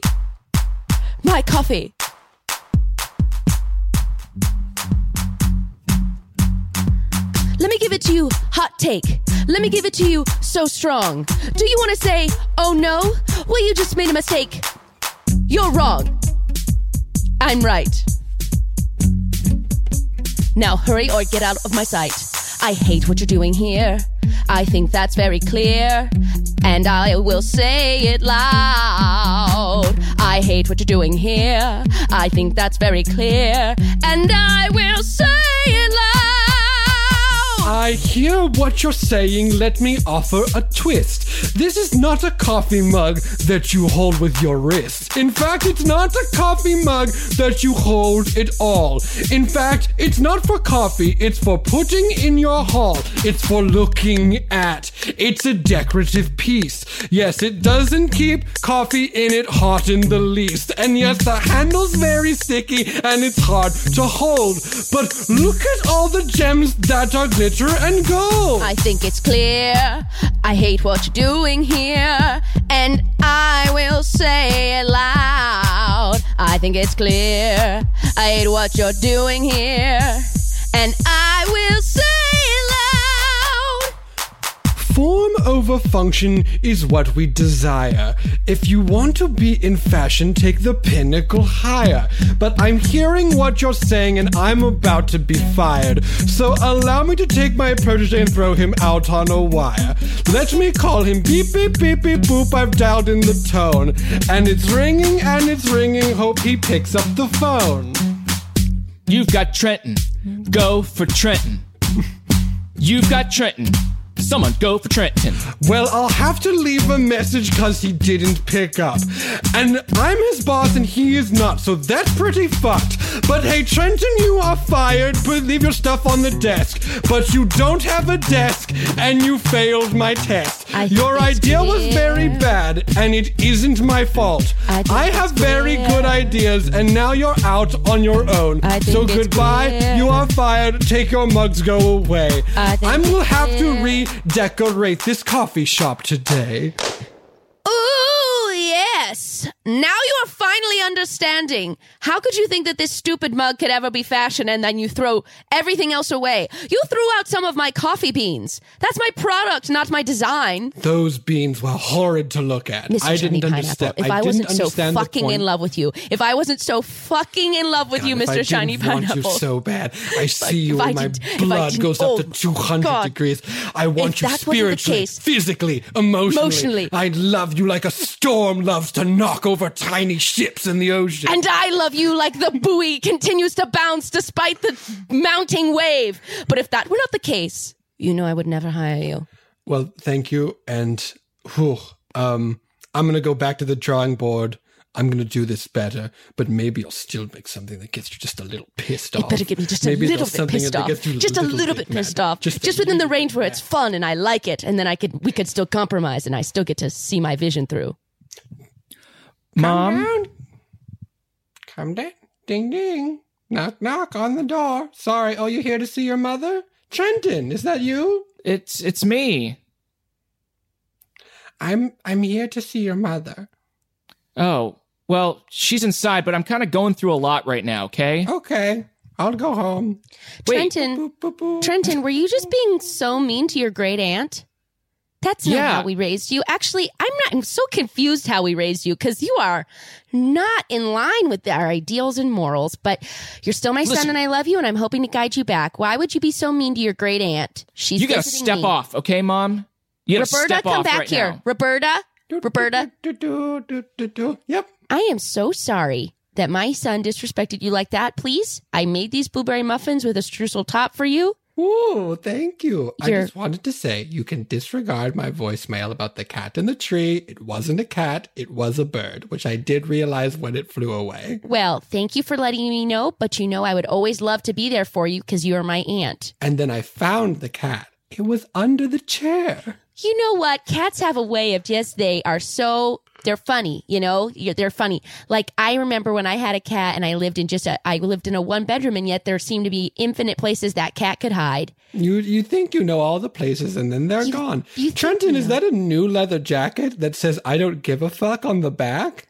My coffee. Let me give it to you, hot take. Let me give it to you, so strong. Do you want to say, oh no? Well, you just made a mistake. You're wrong. I'm right. Now hurry or get out of my sight. I hate what you're doing here. I think that's very clear. And I will say it loud. I hate what you're doing here. I think that's very clear. And I will say it loud. I hear what you're saying. Let me offer a twist. This is not a coffee mug that you hold with your wrist. In fact, it's not a coffee mug that you hold at all. In fact, it's not for coffee. It's for putting in your hall. It's for looking at. It's a decorative piece. Yes, it doesn't keep coffee in it hot in the least. And yes, the handle's very sticky and it's hard to hold. But look at all the gems that are glitter and gold. I think it's clear. I hate what you're doing here. And I will say it loud. I think it's clear. I hate what you're doing here. And I will say it loud. Form over function is what we desire. If you want to be in fashion, take the pinnacle higher. But I'm hearing what you're saying and I'm about to be fired. So allow me to take my protege and throw him out on a wire. Let me call him beep, beep, beep, beep, boop. I've dialed in the tone. And it's ringing and it's ringing. Hope he picks up the phone. You've got Trenton. Go for Trenton. You've got Trenton. Someone go for Trenton. Well, I'll have to leave a message cause he didn't pick up. And I'm his boss and he is not, so that's pretty fucked. But hey, Trenton, you are fired, but leave your stuff on the desk. But you don't have a desk and you failed my test. I your idea clear. was very bad and it isn't my fault. I, I have very clear. good ideas and now you're out on your own. I So think it's goodbye, clear. you are fired, take your mugs, go away. I think I will it's have to clear. re- decorate this coffee shop today. Ooh, yes. Now you are finally understanding. How could you think that this stupid mug could ever be fashion and then you throw everything else away? You threw out some of my coffee beans. That's my product, not my design. Those beans were horrid to look at. Mister I Johnny didn't Pineapple, understand. if I, didn't wasn't so understand the fucking point. in love with you, if I wasn't so fucking in love with God, you, if Mister I didn't Shiny want Pineapple. you so bad. I see Like, you if I and my didn't- if I blood didn't- goes oh, up to two hundred God. degrees. I want If you that wasn't the spiritually, case- physically, emotionally. Emotionally. I love you like a storm loves to knock over tiny ships in the ocean. And I love you like the buoy continues to bounce despite the mounting wave. But if that were not the case, you know I would never hire you. Well, thank you. And whew, um, I'm going to go back to the drawing board. I'm going to do this better, but maybe I'll still make something that gets you just a little pissed It off. better get me just a Maybe little there's bit something pissed that off. gets you Just a little bit mad. pissed off. Just, Just, a within the little range bit where mad. it's fun and I like it, and then I could we could still compromise, and I still get to see my vision through. Mom? Come down. Come down. Ding, ding. Knock, knock on the door. Sorry. Oh, you here to see your mother? Trenton, is that you? It's it's me. I'm I'm here to see your mother. Oh, well, she's inside, but I'm kind of going through a lot right now, okay? Okay. I'll go home. Wait. Trenton, Boop, boop, boop. Trenton, were you just being so mean to your great aunt? That's not Yeah. how we raised you. Actually, I'm not. I'm so confused how we raised you because you are not in line with our ideals and morals. But you're still my son, Listen. and I love you, and I'm hoping to guide you back. Why would you be so mean to your great aunt? She's You gotta visiting step me. off, okay, Mom? You gotta Roberta, step come off back right here. now. Roberta, Roberta. Do, do, do, do, do. Yep. I am so sorry that my son disrespected you like that. Please, I made these blueberry muffins with a streusel top for you. Ooh, thank you. I You're- just wanted to say you can disregard my voicemail about the cat in the tree. It wasn't a cat, it was a bird, which I did realize when it flew away. Well, thank you for letting me know, but you know I would always love to be there for you because you are my aunt. And then I found the cat. It was under the chair. You know what? Cats have a way of just, they are so, they're funny, you know? You're- They're funny. Like, I remember when I had a cat and I lived in just a, I lived in a one bedroom, and yet there seemed to be infinite places that cat could hide. You you think you know all the places and then they're You- gone. you think Trenton, you is know. that a new leather jacket that says I don't give a fuck on the back?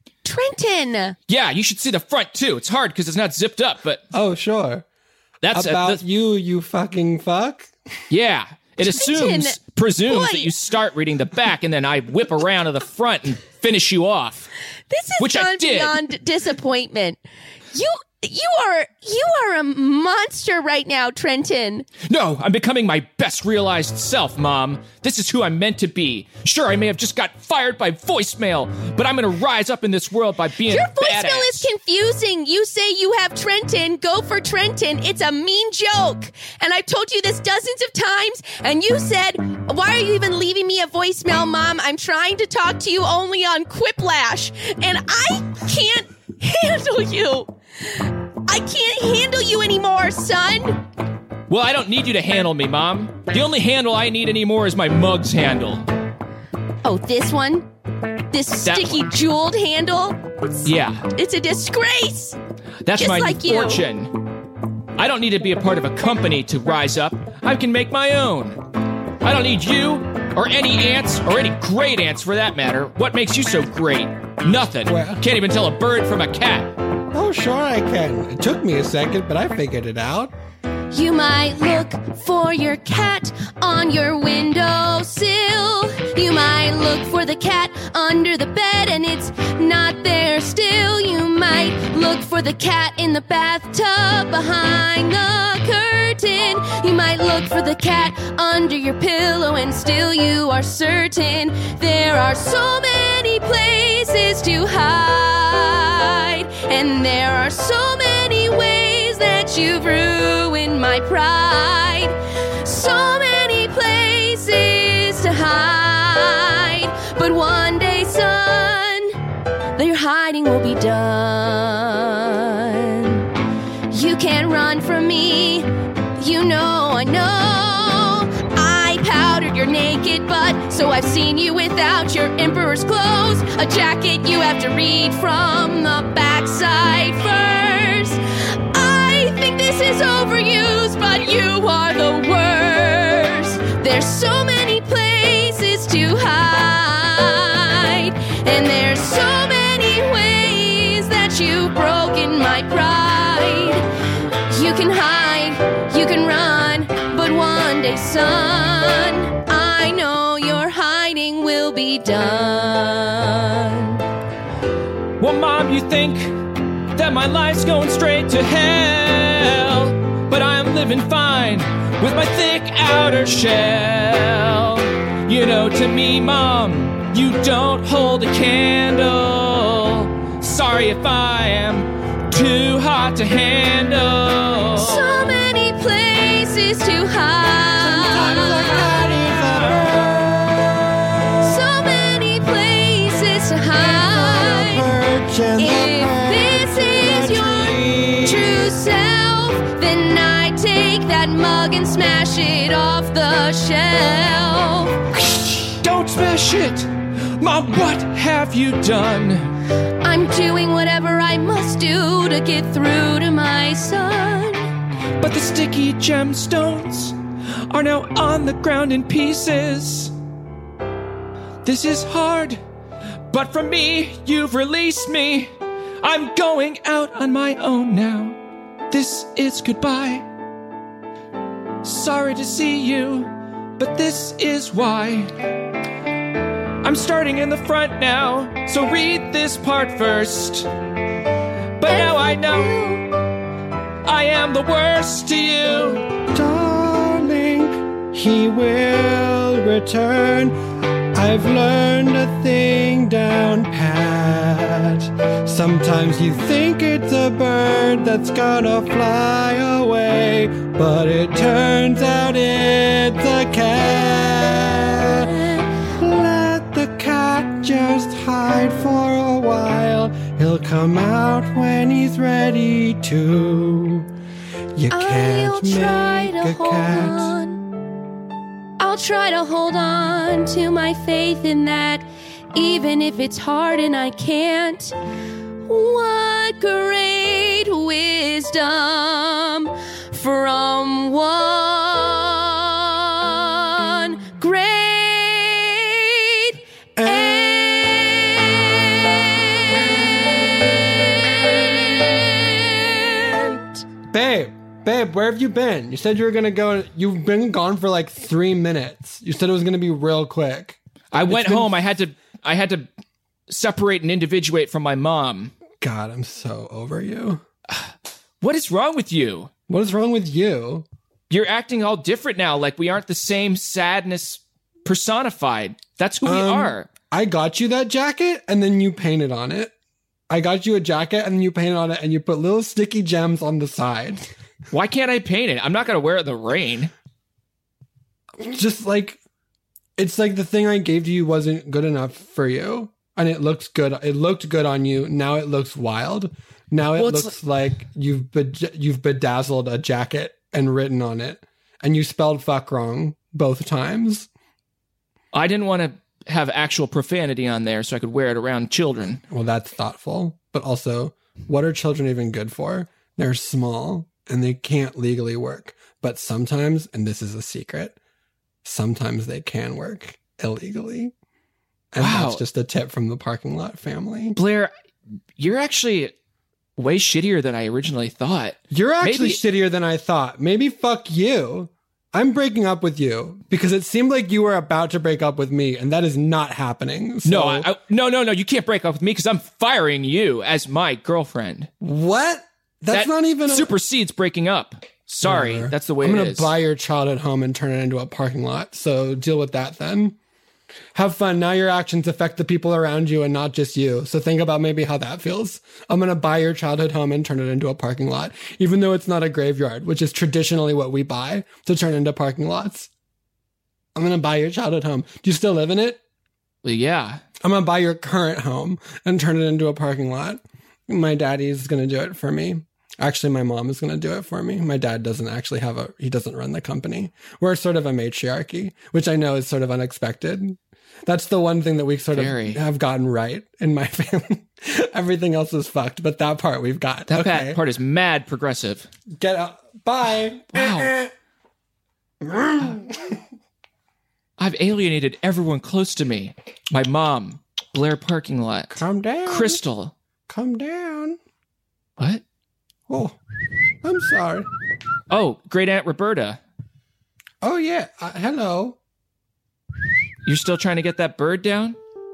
Trenton! Yeah, you should see the front too. It's hard because it's not zipped up, but Oh, sure. that's uh, About that's- you, you fucking fuck. yeah. It Trenton, assumes, presumes boy. that you start reading the back and then I whip around to the front and finish you off. This is Which I gone did. beyond disappointment. You, you are, you are a monster right now, Trenton. No, I'm becoming my best realized self, Mom. This is who I'm meant to be. Sure, I may have just got fired by voicemail, but I'm gonna rise up in this world by being Your a badass. voicemail is confusing. You say you have Trenton. Go for Trenton. It's a mean joke. And I've told you this dozens of times. And you said, why are you even leaving me a voicemail, Mom? I'm trying to talk to you only on Quiplash. And I can't handle you. I can't handle you anymore, son. Well, I don't need you to handle me, Mom. The only handle I need anymore is my mug's handle. Oh, this one? This That sticky one. jeweled handle? Yeah, It's a disgrace. that's Just my like you. fortune. I don't need to be a part of a company to rise up. I can make my own. I don't need you, or any ants, or any great ants for that matter. What makes you so great? Nothing. Well- Can't even tell a bird from a cat. Oh, sure I can. It took me a second, but I figured it out. You might look for your cat on your windowsill. You might look for the cat under the bed and it's not there still. You might look for the cat in the bathtub behind the curtain. You might look for the cat under your pillow and still you are certain there are so many places to hide. And there are so many ways that you've ruined my pride. So many places to hide. But one day, son, your hiding will be done. You can't run from me. You know, I know. I powdered your naked butt, so I've seen you without your emperor's clothes. A jacket you have to read from the backside first. I think this is overused, but you are the worst. There's so many places to hide, and there's so many ways that you've broken my pride. You can hide, you can run, but one day, son, I know your hiding will be done. Well, Mom, you think that my life's going straight to hell, but I'm living fine with my thick outer shell. You know, to me, Mom, you don't hold a candle. Sorry if I am too hot to handle. So many places to hide. So many places to hide. If this is your true self, then I take that mug and smash it off the shelf. Don't smash it! Mom, what have you done? I'm doing whatever I must do to get through to my son. But the sticky gemstones are now on the ground in pieces. This is hard, but from me, you've released me. I'm going out on my own now. This is goodbye. Sorry to see you, but this is why. I'm starting in the front now, so read this part first. But now I know I am the worst to you. Darling, he will return. I've learned a thing down pat. Sometimes you think it's a bird that's gonna fly away, but it turns out it's a cat. Let the cat just hide for a while. He'll come out when he's ready to. You can't I'll try make to a hold cat. on. I'll try to hold on to my faith in that, even if it's hard and I can't. What great wisdom from one great ant. Babe, babe, where have you been? You said you were gonna go. You've been gone for like three minutes. You said it was gonna be real quick. I went been- home. I had to. I had to separate and individuate from my mom. God, I'm so over you. What is wrong with you? What is wrong with you? You're acting all different now, like we aren't the same sadness personified. That's who we Um, are. I got you that jacket, and then you painted on it. I got you a jacket, and then you painted on it, and you put little sticky gems on the side. Why can't I paint it? I'm not going to wear it in the rain. Just like, it's like the thing I gave to you wasn't good enough for you. And it looks good. It looked good on you. Now it looks wild. Now it Well, it's looks like you've bed- you've bedazzled a jacket and written on it. And you spelled fuck wrong both times. I didn't want to have actual profanity on there so I could wear it around children. Well, that's thoughtful. But also, what are children even good for? They're small and they can't legally work. But sometimes, and this is a secret, sometimes they can work illegally. And Wow. that's just a tip from the parking lot family. Blair, you're actually way shittier than I originally thought. You're actually Maybe- shittier than I thought. Maybe fuck you. I'm breaking up with you because it seemed like you were about to break up with me, and that is not happening. So. No, I, I, no, no, no. You can't break up with me because I'm firing you as my girlfriend. What? That's that not even a- supersedes breaking up. Sorry, Whatever. that's the way I'm it gonna is. buy your childhood home and turn it into a parking lot. So deal with that then. Have fun. Now your actions affect the people around you and not just you. So think about maybe how that feels. I'm going to buy your childhood home and turn it into a parking lot, even though it's not a graveyard, which is traditionally what we buy to turn into parking lots. I'm going to buy your childhood home. Do you still live in it? Well, yeah. I'm going to buy your current home and turn it into a parking lot. My daddy's going to do it for me. Actually, my mom is going to do it for me. My dad doesn't actually have a, he doesn't run the company. We're sort of a matriarchy, which I know is sort of unexpected. That's the one thing that we sort Very. of have gotten right in my family. Everything else is fucked, but that part we've got. That okay. part is mad progressive. Get out. Bye. Wow. I've alienated everyone close to me. My mom, Blair parking lot. Calm down. Crystal. Calm down. What? Oh, I'm sorry. Oh, great aunt Roberta. Oh, yeah. Uh, hello. You're still trying to get that bird down?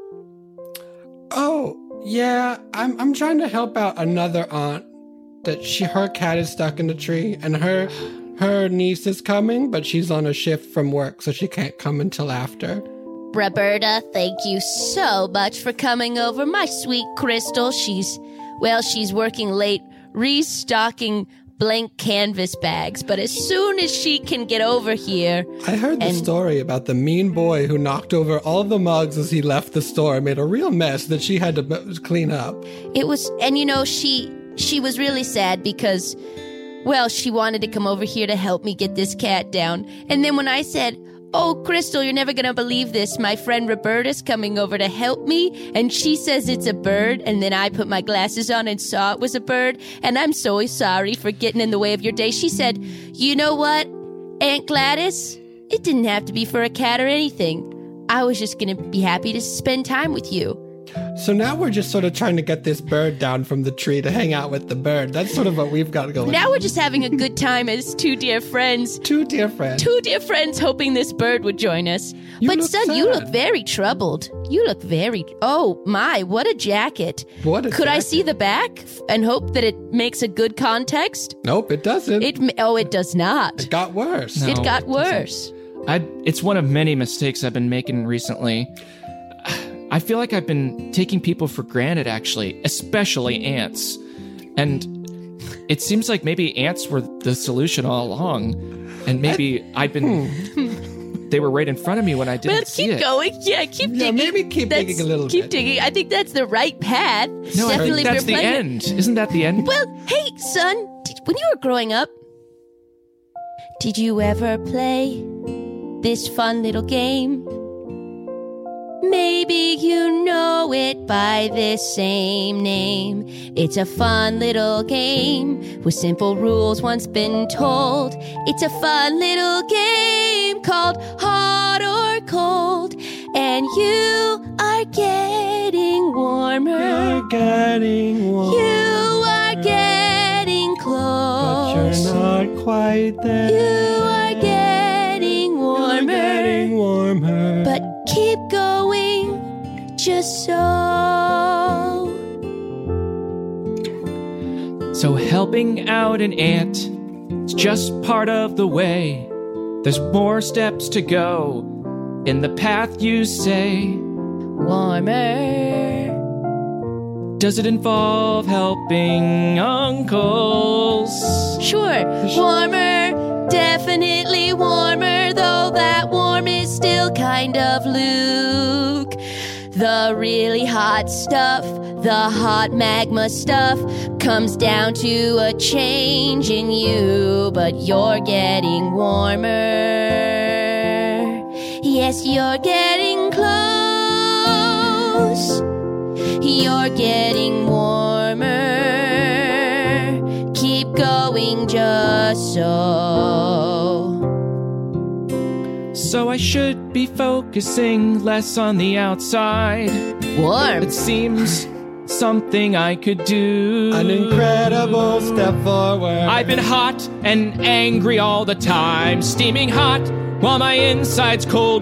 Oh, yeah. I'm I'm trying to help out another aunt that she her cat is stuck in the tree and her her niece is coming, but she's on a shift from work, so she can't come until after. Roberta, thank you so much for coming over. My sweet Crystal, she's, well, she's working late restocking blank canvas bags, but as soon as she can get over here... I heard the and- story about the mean boy who knocked over all the mugs as he left the store and made a real mess that she had to b- clean up. It was, and you know, she she was really sad because, well, she wanted to come over here to help me get this cat down. And then when I said, oh, Crystal, you're never going to believe this. My friend Roberta's coming over to help me, and she says it's a bird. And then I put my glasses on and saw it was a bird. And I'm so sorry for getting in the way of your day. She said, you know what, Aunt Gladys? It didn't have to be for a cat or anything. I was just going to be happy to spend time with you. So now we're just sort of trying to get this bird down from the tree to hang out with the bird. That's sort of what we've got going. Now we're just having a good time as two dear friends. Two dear friends. Two dear friends hoping this bird would join us. You but look son, sad. you look very troubled. You look very... Oh, my, what a jacket. What a Could I jacket. see the back and hope that it makes a good context? Nope, it doesn't. It ma- Oh, it does not. It got worse. No, it got it doesn't. worse. I, it's one of many mistakes I've been making recently. I feel like I've been taking people for granted, actually, especially ants. And it seems like maybe ants were the solution all along. And maybe I, I've been... They were right in front of me when I didn't Well, see keep it. going. Yeah, keep Yeah, digging. maybe keep That's- digging a little Keep bit. digging. I think that's the right path. No, I Definitely think that's if the you're playing- end. Isn't that the end? Well, hey, son, did, when you were growing up, did you ever play this fun little game? Maybe you know it by this same name. It's a fun little game with simple rules once been told. It's a fun little game called Hot or Cold. And you are getting warmer. You're getting warm. You are getting But close. you're not quite there. You are getting warmer. You're getting warmer. But keep going, just so. So helping out an ant is just part of the way. There's more steps to go in the path you say. Warmer. Does it involve helping uncles? Sure, warmer. Definitely warmer, though that warm is still kind of Luke. The really hot stuff, the hot magma stuff, comes down to a change in you, but you're getting warmer. Yes, you're getting close. You're getting warmer. Keep going just so. So I should be focusing less on the outside. Warm. It seems something I could do. An incredible step forward. I've been hot and angry all the time, steaming hot while my inside's cold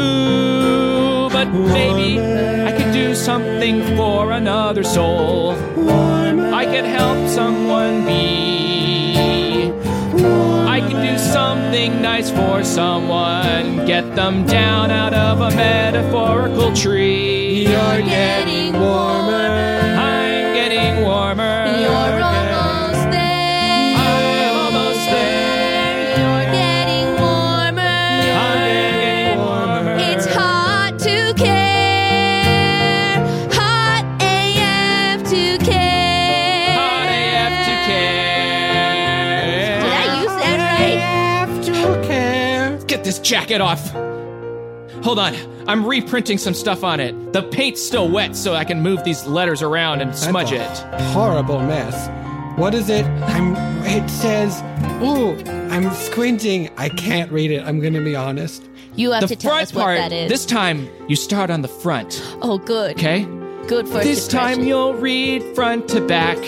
brew. But maybe I could do something for another soul. I could help someone be. I could do something nice for someone, get them down out of a metaphorical tree. You're getting warmer. I'm getting warmer. You're almost there. I'm almost there. You're getting warmer. I'm getting warmer. It's hot to care. Hot A F to care. Hot A F to care. Did I use that right? Have to care. Get this jacket off. Hold on. I'm reprinting some stuff on it. The paint's still wet, so I can move these letters around and smudge it. Horrible mess. What is it? I'm. It says. Ooh, I'm squinting. I can't read it. I'm gonna be honest. You have The to tell front us what part, that is. this time, you start on the front, oh, good. okay? Good for This time you'll read front to back.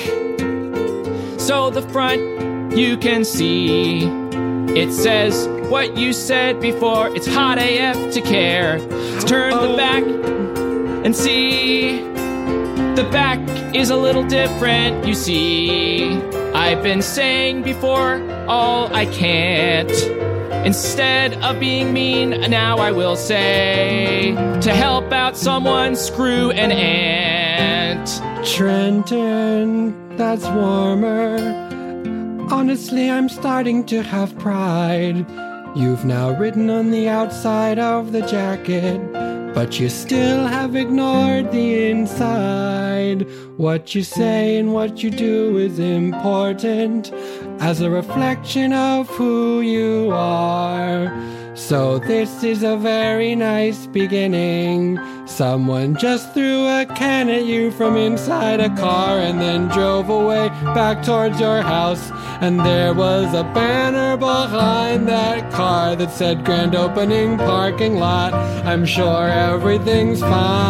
So the front you can see. It says what you said before. It's hot A F to care. Turn the back and see. The back is a little different, you see. I've been saying before all I can't. Instead of being mean, now I will say, to help out someone, screw an ant. Trenton, that's warmer. Honestly, I'm starting to have pride. You've now written on the outside of the jacket, but you still have ignored the inside. What you say and what you do is important as a reflection of who you are. So this is a very nice beginning. Someone just threw a can at you from inside a car and then drove away back towards your house. And there was a banner behind that car that said grand opening parking lot. I'm sure everything's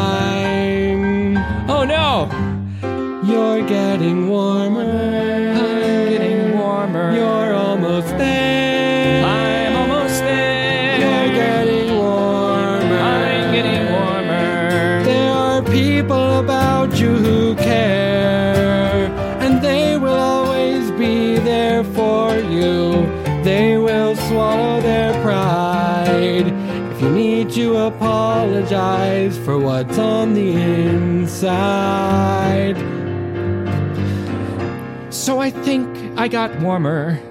fine. Oh no! You're getting warmer. I'm getting warmer. You're almost there. I'm almost there. You're getting warmer. I'm getting warmer. There are people about you who care, and they will always be there for you. They will swallow their pride if you need to apologize for what's on the inside. So I think I got warmer.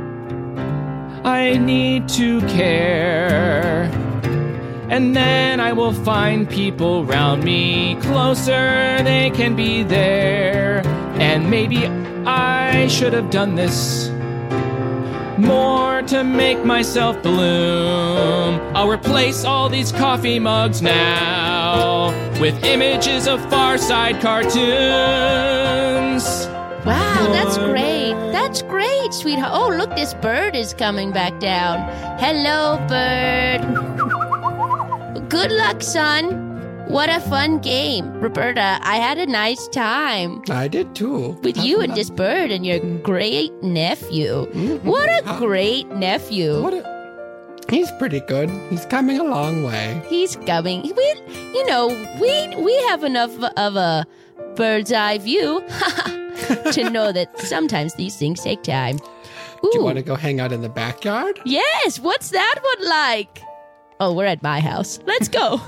I need to care. And then I will find people round me closer, they can be there. And maybe I should have done this more to make myself bloom. I'll replace all these coffee mugs now with images of Far Side cartoons. Wow, that's great. That's great, sweetheart. Oh, look, this bird is coming back down. Hello, bird. Good luck, son. What a fun game. Roberta, I had a nice time. I did too. With you and this bird and your great nephew. Mm-hmm. What a great nephew. What a, he's pretty good. He's coming a long way. He's coming. We, you know, we we have enough of a bird's eye view to know that sometimes these things take time. Ooh. Do you want to go hang out in the backyard? Yes. What's that one like? Oh, we're at my house. Let's go.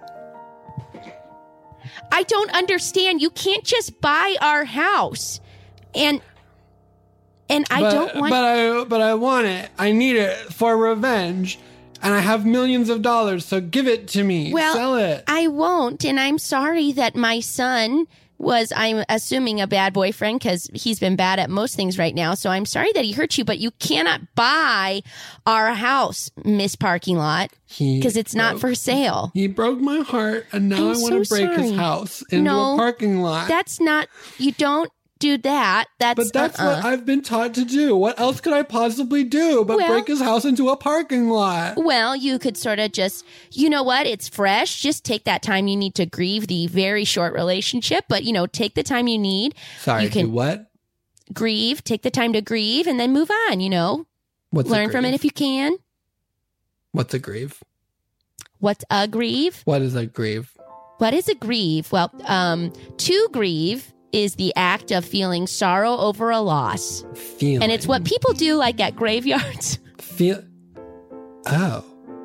I don't understand. You can't just buy our house. And and I but, don't want But I but I want it. I need it for revenge. And I have millions of dollars, so give it to me. Well, sell it. I won't, and I'm sorry that my son was, I'm assuming, a bad boyfriend because he's been bad at most things right now. So I'm sorry that he hurt you, but you cannot buy our house, Miss Parking Lot, because it's broke, not for sale. He broke my heart, and now I'm I want to so break sorry. his house into no, a parking lot. That's not, you don't do that. That's But that's uh-uh. what I've been taught to do. What else could I possibly do but Well- break his house into a parking lot? Well, you could sort of just, you know what? It's fresh. Just take that time you need to grieve the very short relationship. But, you know, take the time you need. Sorry, you can do what? grieve. Take the time to grieve and then move on, you know? What's a Learn from it grieve? if you can. What's a grieve? What's a grieve? What is a grieve? What is a grieve? Well, um, to grieve is the act of feeling sorrow over a loss. Feeling. And it's what people do like at graveyards. Feel. Oh.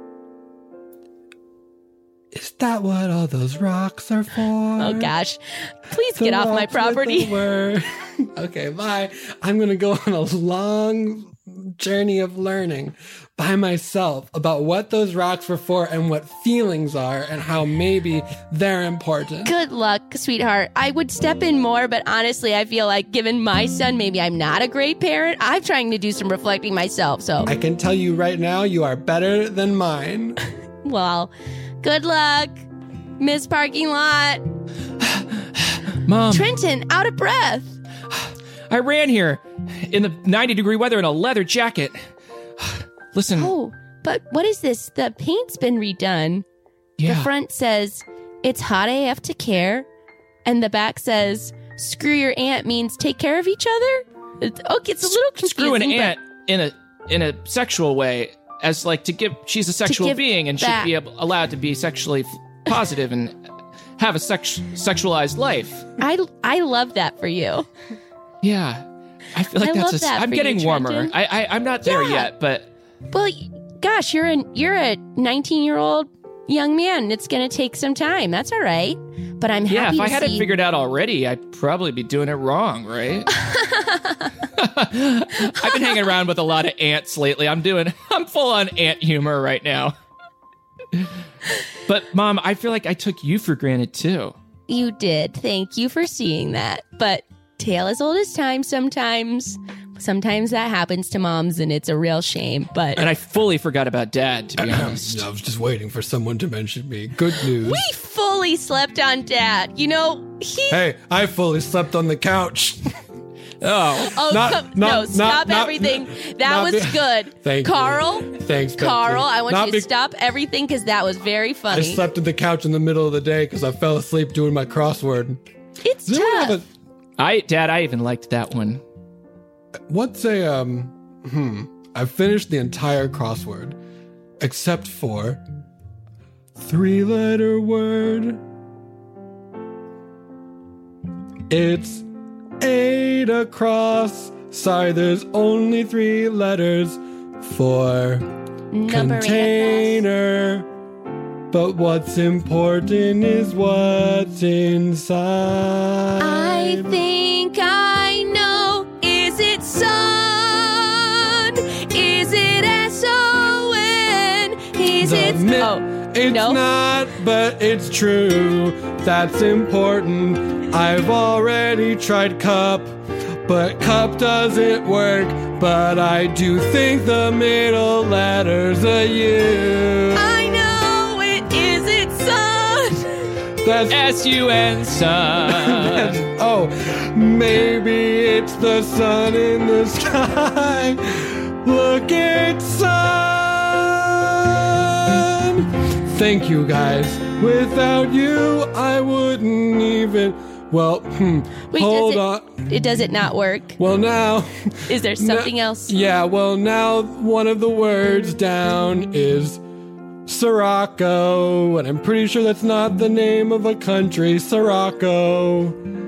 Is that what all those rocks are for? Oh, gosh. Please To get off my watch with property. the word. Okay, bye. I'm going to go on a long journey of learning by myself about what those rocks were for and what feelings are and how maybe they're important. Good luck, sweetheart. I would step in more, but honestly, I feel like given my son, maybe I'm not a great parent. I'm trying to do some reflecting myself, so. I can tell you right now, you are better than mine. Well, good luck, Miss Parking Lot. Mom, Trenton, out of breath. I ran here in the ninety degree weather in a leather jacket. Listen. Oh, but what is this? The paint's been redone. Yeah. The front says, it's hot A F to care. And the back says, screw your aunt means take care of each other. It's, okay, it's a little confusing. Screw an but- aunt in a in a sexual way, as like to give. She's a sexual give being and back. should be able, allowed to be sexually f- positive and have a sex, sexualized life. I, I love that for you. Yeah, I feel like I that's. love A, that I'm for getting you, warmer. Trenton. I, I I'm not there Yeah. yet, but Well, gosh, you're a you're a nineteen-year-old young man. It's going to take some time. That's all right. But I'm happy yeah, if to I had see. it figured out already, I'd probably be doing it wrong, right? I've been hanging around with a lot of ants lately. I'm doing. I'm full on ant humor right now. But Mom, I feel like I took you for granted too. You did. Thank you for seeing that. But tale as old as time sometimes. Sometimes that happens to moms and it's a real shame. But And I fully forgot about Dad, to be honest. I was just waiting for someone to mention me. Good news. we fully slept on Dad. You know, he... Hey, I fully slept on the couch. Oh. Oh, Not- come, not- no, not- stop not- everything. That not was be- good. Thank you. Carl, Thanks, Betsy. Carl, I want Not you to be- stop everything because that was very I funny. slept on the couch in the middle of the day because I fell asleep doing my crossword. It's Does anyone tough. have I, Dad, I even liked that one. a, what's a, um, hmm, I finished the entire crossword except for three-letter word. It's eight across. Sorry, there's only three letters for Number container. But what's important is what's inside. I think I know. Is it sun? Is it S O N? Is The it... mi- oh, It's no? not, but it's true. That's important. I've already tried cup, but cup doesn't work. But I do think the middle letter's a U. I know it. Is it sun? That's S U N son. That's- oh, maybe it's the sun in the sky. Look, it's sun. Thank you, guys. Without you, I wouldn't even. Well, hmm, Wait, hold does on. it, it does it not work? Well, now. Is there something else? Yeah, well, now one of the words down is Sirocco, and I'm pretty sure that's not the name of a country. Sirocco.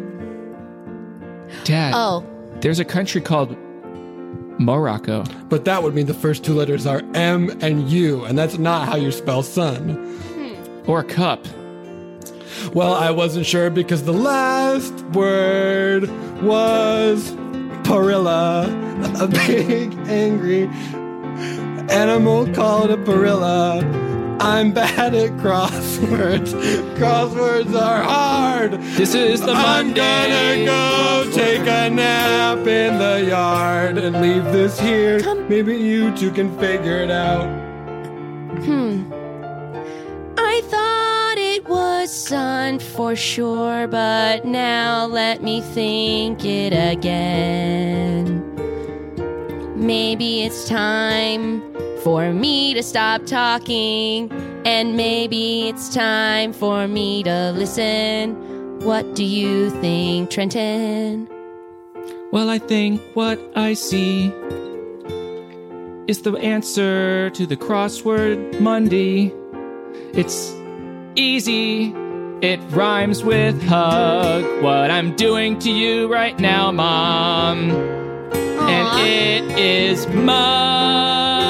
Dad, Oh, there's a country called Morocco. But that would mean the first two letters are M and U, and that's not how you spell sun. Or a cup. Well, I wasn't sure because the last word was Parilla, a big, angry animal called a parilla. I'm bad at crosswords. Crosswords are hard. This is the I'm Monday. gonna go take a nap in the yard and leave this here. Maybe you two can figure it out. hmm. I thought it was was sun for sure, but now let me think it again. Maybe it's time for me to stop talking, and maybe it's time for me to listen. What do you think, Trenton? Well, I think what I see is the answer to the crossword Monday. It's easy. It rhymes with hug. What I'm doing to you right now, Mom. Aww. And it is mug.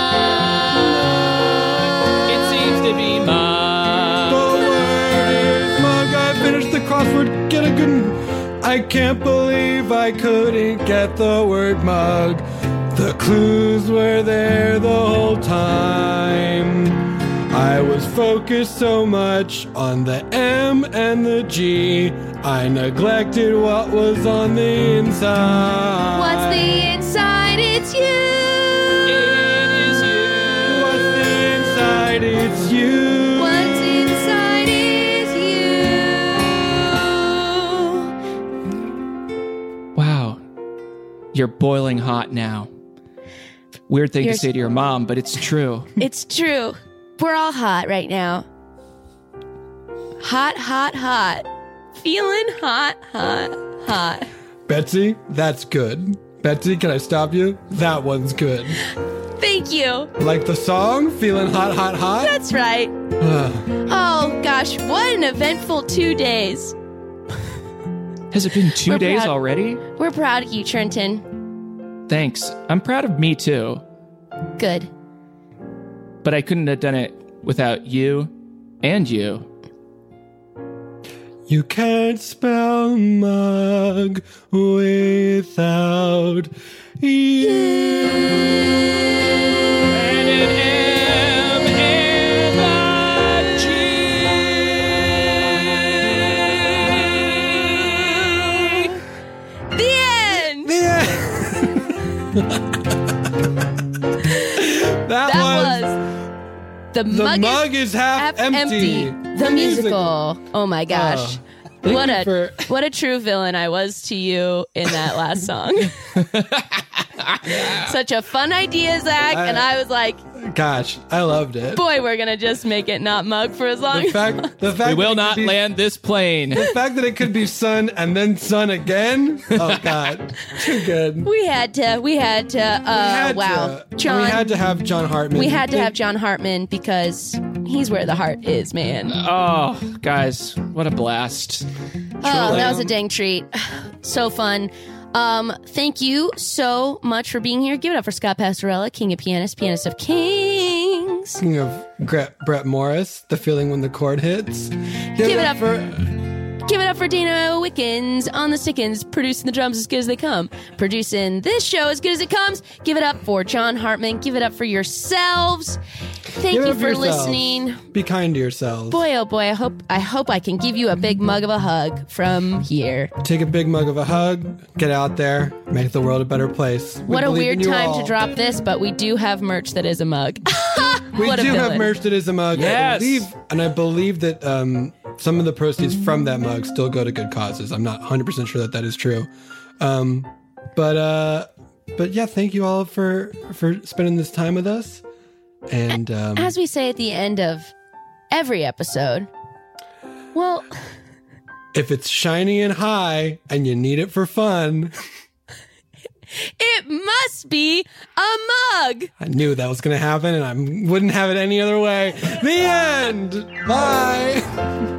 It seems to be mug. The word is mug. I finished the crossword. Get a good... I can't believe I couldn't get the word mug. The clues were there the whole time. I was focused so much on the M and the G, I neglected what was on the inside. What's the inside? It's you. It is you. What's the inside? It's you. What's inside is you. Wow. You're boiling hot now. Weird thing You're- to say to your mom, but it's true. It's true. We're all hot right now. Hot, hot, hot. Feeling hot, hot, hot. Betsy, that's good. Betsy, can I stop you? That one's good. Thank you. Like the song, Feeling Hot, Hot, Hot? That's right. Oh, gosh, what an eventful two days. Has it been 2 We're days proud- already? We're proud of you, Trenton. Thanks. I'm proud of me too. Good. But I couldn't have done it without you and you. You can't spell mug without you. And an M and a G. The end! The end. that, That was, was The, The Mug, Mug is, is Half Empty. The musical. Oh my gosh. thank what you a for- what a true villain I was to you in that last song. Such a fun idea, Zach, I- and I was like, Gosh, I loved it. boy, we're gonna just make it not Mug for as long The as fact, the fact We will that it not could be- land this plane. The fact that it could be sun and then sun again. Oh God, too good. we had to we had to uh We had wow. to, John we had to have John Hartman. we had to have John Hartman because he's where the heart is, man. Oh, guys, what a blast. Oh, that was a dang treat. So fun. Um, thank you so much for being here. Give it up for Scott Pastorella, King of Pianists, Pianist of Kings. King of Gret, Brett Morris, The Feeling When the Chord Hits. Give, Give it up for Give it up for Dana Wickens on the Stickins, producing the drums as good as they come, producing this show as good as it comes. Give it up for John Hartman. Give it up for yourselves. Thank Give it you up for yourselves. listening. Be kind to yourselves. Boy, oh boy, I hope I hope I can give you a big mug of a hug from here. Take a big mug of a hug. Get out there. Make the world a better place. We What a believe weird in you time all. to drop this, but we do have merch that is a mug. We What a do have villain. merch that is a mug. Yes. I believe, and I believe that um, some of the proceeds from that mug still go to good causes. I'm not one hundred percent sure that that is true. Um, but uh, but yeah, thank you all for for spending this time with us. And um, As we say at the end of every episode, well, if it's shiny and high and you need it for fun, it must be a mug. I knew that was going to happen and I wouldn't have it any other way. The end. Bye.